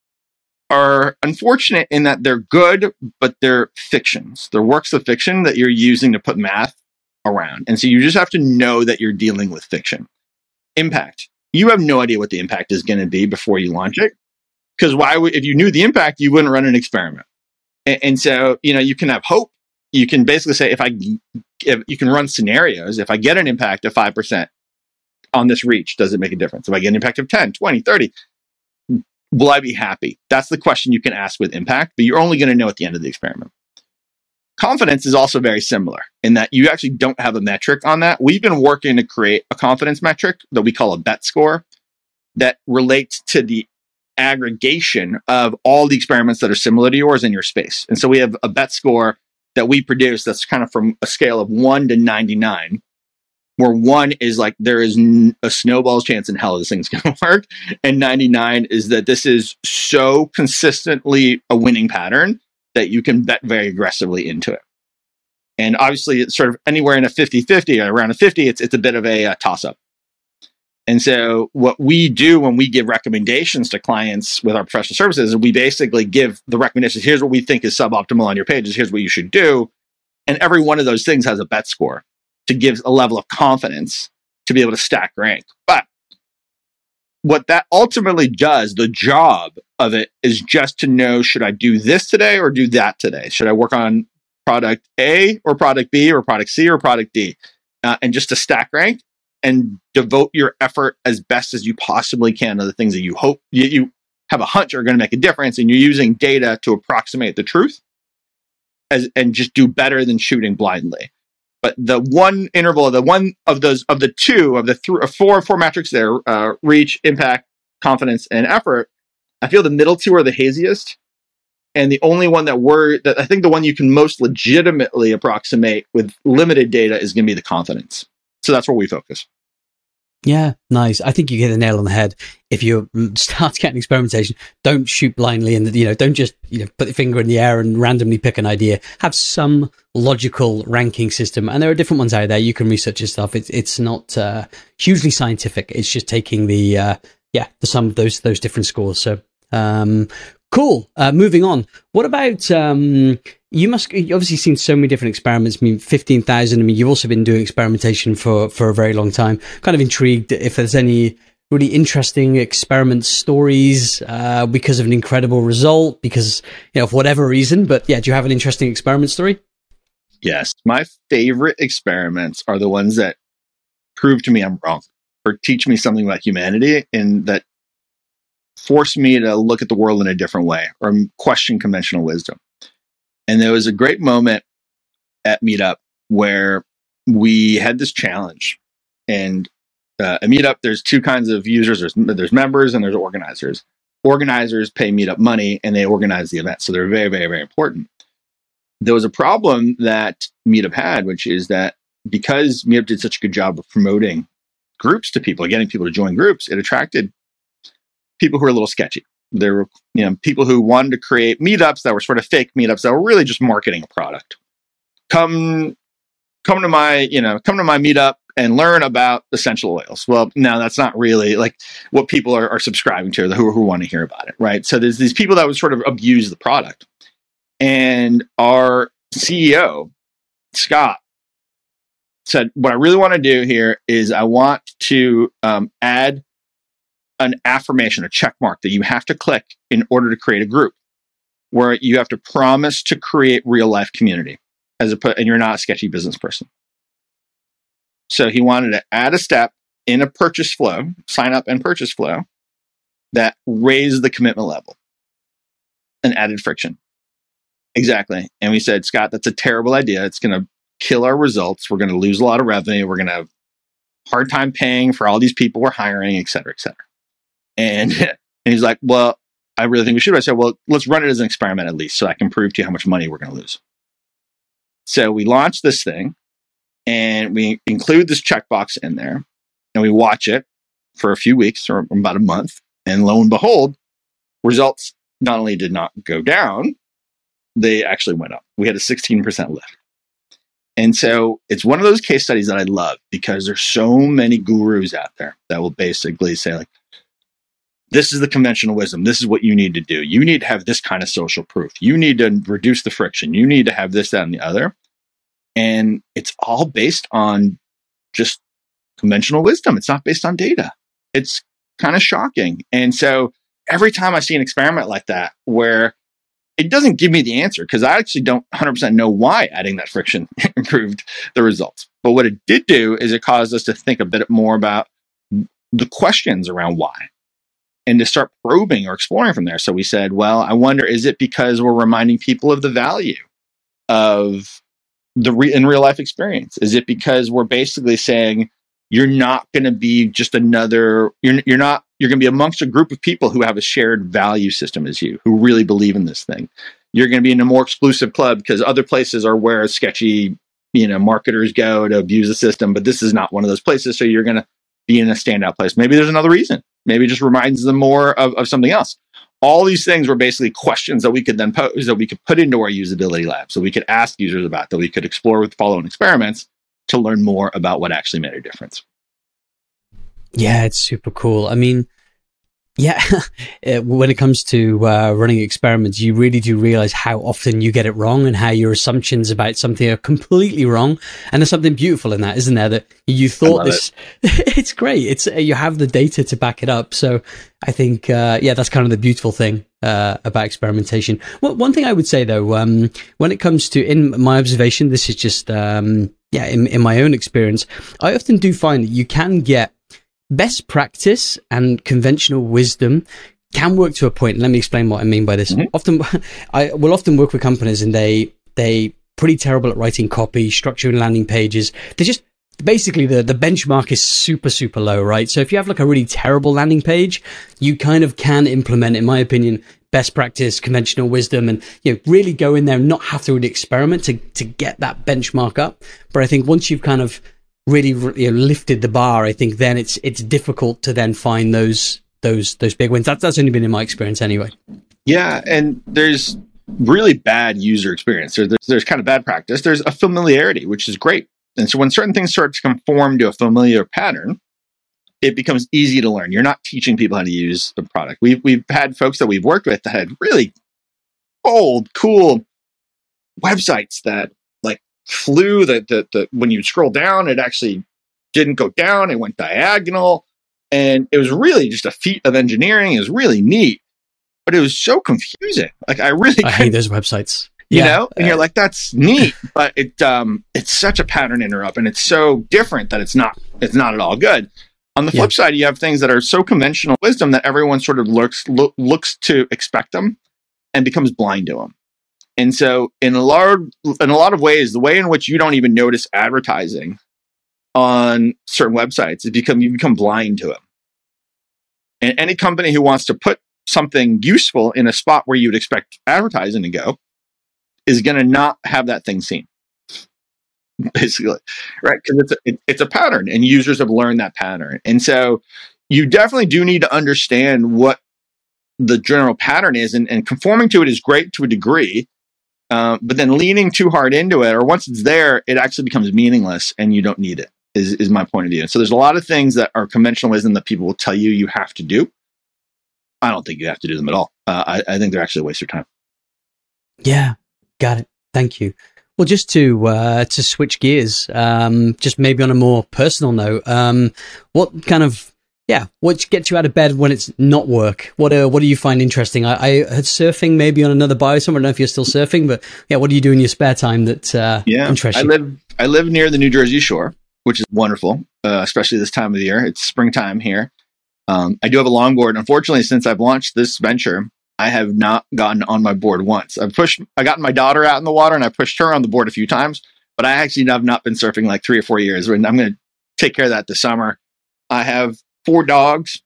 are unfortunate in that they're good, but they're fictions. They're works of fiction that you're using to put math around. And so you just have to know that you're dealing with fiction. Impact. You have no idea what the impact is going to be before you launch it. Because why would, if you knew the impact, you wouldn't run an experiment. And, and so, you know, you can have hope. You can basically say, if I, if you can run scenarios, if I get an impact of five percent on this reach, does it make a difference? If I get an impact of ten, twenty, thirty, will I be happy? That's the question you can ask with impact, but you're only going to know at the end of the experiment. Confidence is also very similar in that you actually don't have a metric on that. We've been working to create a confidence metric that we call a bet score that relates to the aggregation of all the experiments that are similar to yours in your space. And so we have a bet score that we produce that's kind of from a scale of one to ninety-nine, where one is like there is n- a snowball's chance in hell this thing's going to work, and ninety-nine is that this is so consistently a winning pattern that you can bet very aggressively into it. And obviously, it's sort of anywhere in a fifty-fifty, or around a fifty, it's it's a bit of a uh, toss-up. And so what we do when we give recommendations to clients with our professional services is we basically give the recommendations. Here's what we think is suboptimal on your pages. Here's what you should do. And every one of those things has a bet score to give a level of confidence to be able to stack rank. But what that ultimately does, the job of it is just to know, should I do this today or do that today? Should I work on product A or product B or product C or product D? Uh, and just to stack rank and devote your effort as best as you possibly can to the things that you hope you, you have a hunch are going to make a difference, and you're using data to approximate the truth as, and just do better than shooting blindly. But the one interval, the one of those, of the two, of the three, four, four metrics there, uh, reach, impact, confidence, and effort, I feel the middle two are the haziest. And the only one that we're, that I think the one you can most legitimately approximate with limited data is going to be the confidence. So that's where we focus. Yeah, nice. I think you hit the nail on the head. If you start getting experimentation, don't shoot blindly, and you know, don't just you know put the finger in the air and randomly pick an idea. Have some logical ranking system, and there are different ones out there. You can research your stuff. It's it's not uh, hugely scientific. It's just taking the uh, yeah the sum of those those different scores. So um, cool. Uh, moving on. What about um, you? Must you obviously seen so many different experiments. I mean, fifteen thousand. I mean, you've also been doing experimentation for for a very long time. Kind of intrigued if there's any really interesting experiment stories uh, because of an incredible result, because you know, for whatever reason. But yeah, do you have an interesting experiment story? Yes, my favorite experiments are the ones that prove to me I'm wrong, or teach me something about humanity, and that force me to look at the world in a different way, or question conventional wisdom. And there was a great moment at Meetup where we had this challenge. And uh, at Meetup, there's two kinds of users. There's, there's members and there's organizers. Organizers pay Meetup money and they organize the event. So they're very, very, very important. There was a problem that Meetup had, which is that because Meetup did such a good job of promoting groups to people, getting people to join groups, it attracted people who were a little sketchy. There were, you know, people who wanted to create meetups that were sort of fake meetups that were really just marketing a product. Come, come to my, you know, come to my meetup and learn about essential oils. Well, no, that's not really like what people are, are subscribing to, who who want to hear about it, right? So there's these people that would sort of abuse the product, and our C E O, Scott, said, "What I really want to do here is I want to um, add an affirmation, a check mark that you have to click in order to create a group, where you have to promise to create real life community, as a and you're not a sketchy business person." So he wanted to add a step in a purchase flow, sign up and purchase flow, that raised the commitment level and added friction. Exactly. And we said, Scott, that's a terrible idea. It's going to kill our results. We're going to lose a lot of revenue. We're going to have a hard time paying for all these people we're hiring, et cetera, et cetera. And, and he's like, well, I really think we should. I said, well, let's run it as an experiment at least so I can prove to you how much money we're going to lose. So we launched this thing and we include this checkbox in there and we watch it for a few weeks or about a month. And lo and behold, results not only did not go down, they actually went up. We had a sixteen percent lift. And so it's one of those case studies that I love because there's so many gurus out there that will basically say like, this is the conventional wisdom. This is what you need to do. You need to have this kind of social proof. You need to reduce the friction. You need to have this, that, and the other. And it's all based on just conventional wisdom. It's not based on data. It's kind of shocking. And so every time I see an experiment like that, where it doesn't give me the answer, because I actually don't one hundred percent know why adding that friction improved the results. But what it did do is it caused us to think a bit more about the questions around why and to start probing or exploring from there. So we said, well, I wonder, is it because we're reminding people of the value of the re- in real life experience? Is it because we're basically saying, you're not going to be just another, you're, you're not, you're going to be amongst a group of people who have a shared value system as you, who really believe in this thing. You're going to be in a more exclusive club because other places are where sketchy, you know, marketers go to abuse the system, but this is not one of those places. So you're going to be in a standout place. Maybe there's another reason. Maybe it just reminds them more of, of something else. All these things were basically questions that we could then pose, that we could put into our usability lab. So we could ask users about, that we could explore with following experiments to learn more about what actually made a difference. Yeah, it's super cool. I mean, yeah, when it comes to uh, running experiments, you really do realize how often you get it wrong and how your assumptions about something are completely wrong. And there's something beautiful in that, isn't there? That you thought this, it. It's great. It's, you have the data to back it up. So I think, uh, yeah, that's kind of the beautiful thing uh, about experimentation. Well, one thing I would say though, um, when it comes to, in my observation, this is just, um, yeah, in, in my own experience, I often do find that you can get best practice and conventional wisdom can work to a point. Let me explain what I mean by this. Mm-hmm. Often, I will often work with companies and they, they pretty terrible at writing copy, structuring landing pages. They just, basically the, the benchmark is super, super low, right? So if you have like a really terrible landing page, you kind of can implement, in my opinion, best practice, conventional wisdom, and, you know, really go in there and not have to really experiment to, to get that benchmark up. But I think once you've kind of really, you know, lifted the bar, I think then it's it's difficult to then find those those those big wins. That's that's only been in my experience anyway. Yeah, and there's really bad user experience. There's there's kind of bad practice. There's a familiarity, which is great. And so when certain things start to conform to a familiar pattern, it becomes easy to learn. You're not teaching people how to use the product. We've we've had folks that we've worked with that had really bold, cool websites that flew, that the, the when you scroll down, it actually didn't go down, it went diagonal, and it was really just a feat of engineering. It was really neat, but it was so confusing. Like I really I hate those websites, you yeah. know, and you're like, that's neat, but it um it's such a pattern interrupt, and it's so different that it's not it's not at all good. On the flip yeah. side, you have things that are so conventional wisdom that everyone sort of looks lo- looks to expect them and becomes blind to them. And so in a lot, in a lot of ways, the way in which you don't even notice advertising on certain websites, it become, you become blind to it. And any company who wants to put something useful in a spot where you'd expect advertising to go is going to not have that thing seen. Basically, right? Because it's a, it, it's a pattern and users have learned that pattern. And so you definitely do need to understand what the general pattern is, and, and conforming to it is great to a degree. Um, but then leaning too hard into it, or once it's there, it actually becomes meaningless and you don't need it, is, is my point of view. And so there's a lot of things that are conventional wisdom that people will tell you you have to do. I don't think you have to do them at all. Uh, I, I think they're actually a waste of time. Yeah, got it. Thank you. Well, just to uh, to switch gears, um, just maybe on a more personal note, um, what kind of Yeah, what gets you out of bed when it's not work? What uh, what do you find interesting? I, I heard surfing maybe on another biosome. I don't know if you're still surfing, but yeah, what do you do in your spare time that uh, yeah, interests I you? live I live near the New Jersey shore, which is wonderful, uh, especially this time of the year. It's springtime here. Um, I do have a longboard. Unfortunately, since I've launched this venture, I have not gotten on my board once. I've pushed, I gotten my daughter out in the water and I pushed her on the board a few times, but I actually have not been surfing like three or four years. And I'm going to take care of that this summer. I have four dogs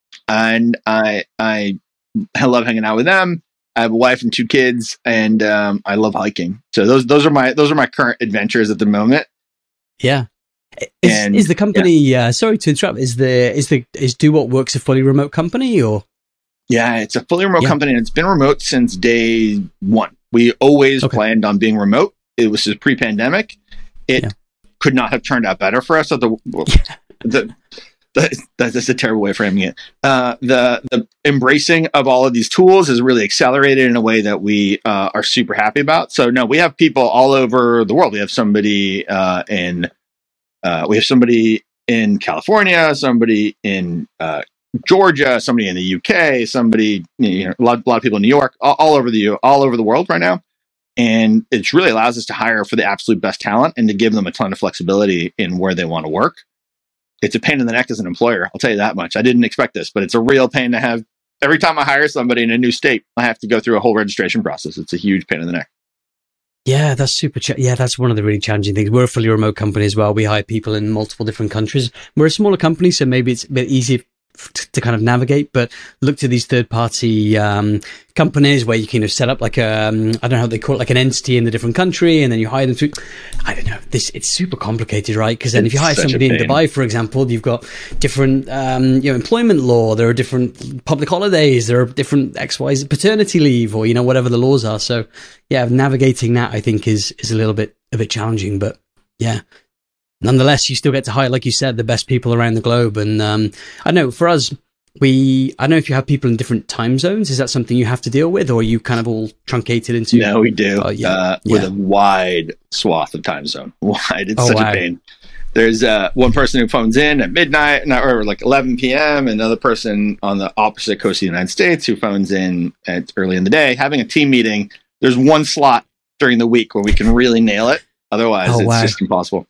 and I, I, I love hanging out with them. I have a wife and two kids, and um, I love hiking. So those those are my those are my current adventures at the moment. Yeah. Is, and, is the company? Yeah. Uh, sorry to interrupt. Is the is the is Do What Works a fully remote company or? Yeah, it's a fully remote yeah. company, and it's been remote since day one. We always okay. planned on being remote. It was just pre-pandemic. It yeah. could not have turned out better for us. So the the that's a terrible way of framing it. Uh, the the embracing of all of these tools is really accelerated in a way that we uh, are super happy about. So no, we have people all over the world. We have somebody uh, in uh, we have somebody in California, somebody in uh, Georgia, somebody in the U K, somebody you know a lot, a lot of people in New York, all, all over the all over the world right now. And it really allows us to hire for the absolute best talent and to give them a ton of flexibility in where they want to work. It's a pain in the neck as an employer. I'll tell you that much. I didn't expect this, but it's a real pain to have. Every time I hire somebody in a new state, I have to go through a whole registration process. It's a huge pain in the neck. Yeah, that's super. Ch- yeah, that's one of the really challenging things. We're a fully remote company as well. We hire people in multiple different countries. We're a smaller company, so maybe it's a bit easier to kind of navigate, but look to these third party um, companies where you kind of set up like a, um, I don't know how they call it, like an entity in the different country, and then you hire them through. I don't know. This it's super complicated, right? Because then it's if you hire somebody in Dubai, for example, you've got different, um, you know, employment law. There are different public holidays. There are different X, Y, Z paternity leave, or you know whatever the laws are. So yeah, navigating that I think is is a little bit a bit challenging, but yeah. Nonetheless, you still get to hire, like you said, the best people around the globe. And um, I know for us, we, I don't know if you have people in different time zones. Is that something you have to deal with, or are you kind of all truncated into? No, we do. Uh, yeah. Uh, with yeah. a wide swath of time zone. Wide. It's oh, such wow. a pain. There's uh, one person who phones in at midnight, or like eleven p.m., another person on the opposite coast of the United States who phones in at early in the day. Having a team meeting, there's one slot during the week where we can really nail it. Otherwise, oh, it's wow. just impossible.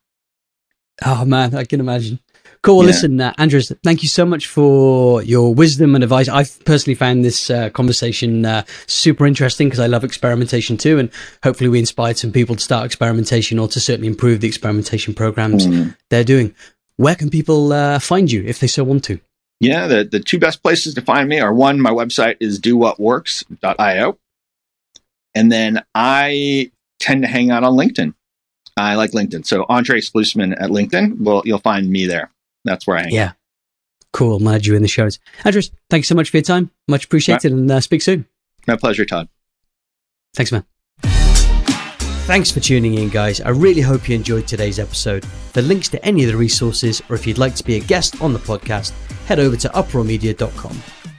Oh man, I can imagine. Cool. Well, yeah. Listen, uh, Andres, thank you so much for your wisdom and advice. I've personally found this uh, conversation uh, super interesting because I love experimentation too, and hopefully we inspired some people to start experimentation or to certainly improve the experimentation programs mm. they're doing. Where can people uh, find you if they so want to? Yeah, the, the two best places to find me are one, my website is do what works dot io, and then I tend to hang out on LinkedIn. I like LinkedIn. So Andres Glusman at LinkedIn, well, you'll find me there. That's where I hang. Yeah. Cool. I'm glad you're in the shows. Andres, thanks so much for your time. Much appreciated. Right. And uh, speak soon. My pleasure, Todd. Thanks, man. Thanks for tuning in, guys. I really hope you enjoyed today's episode. For links to any of the resources, or if you'd like to be a guest on the podcast, head over to uproar media dot com.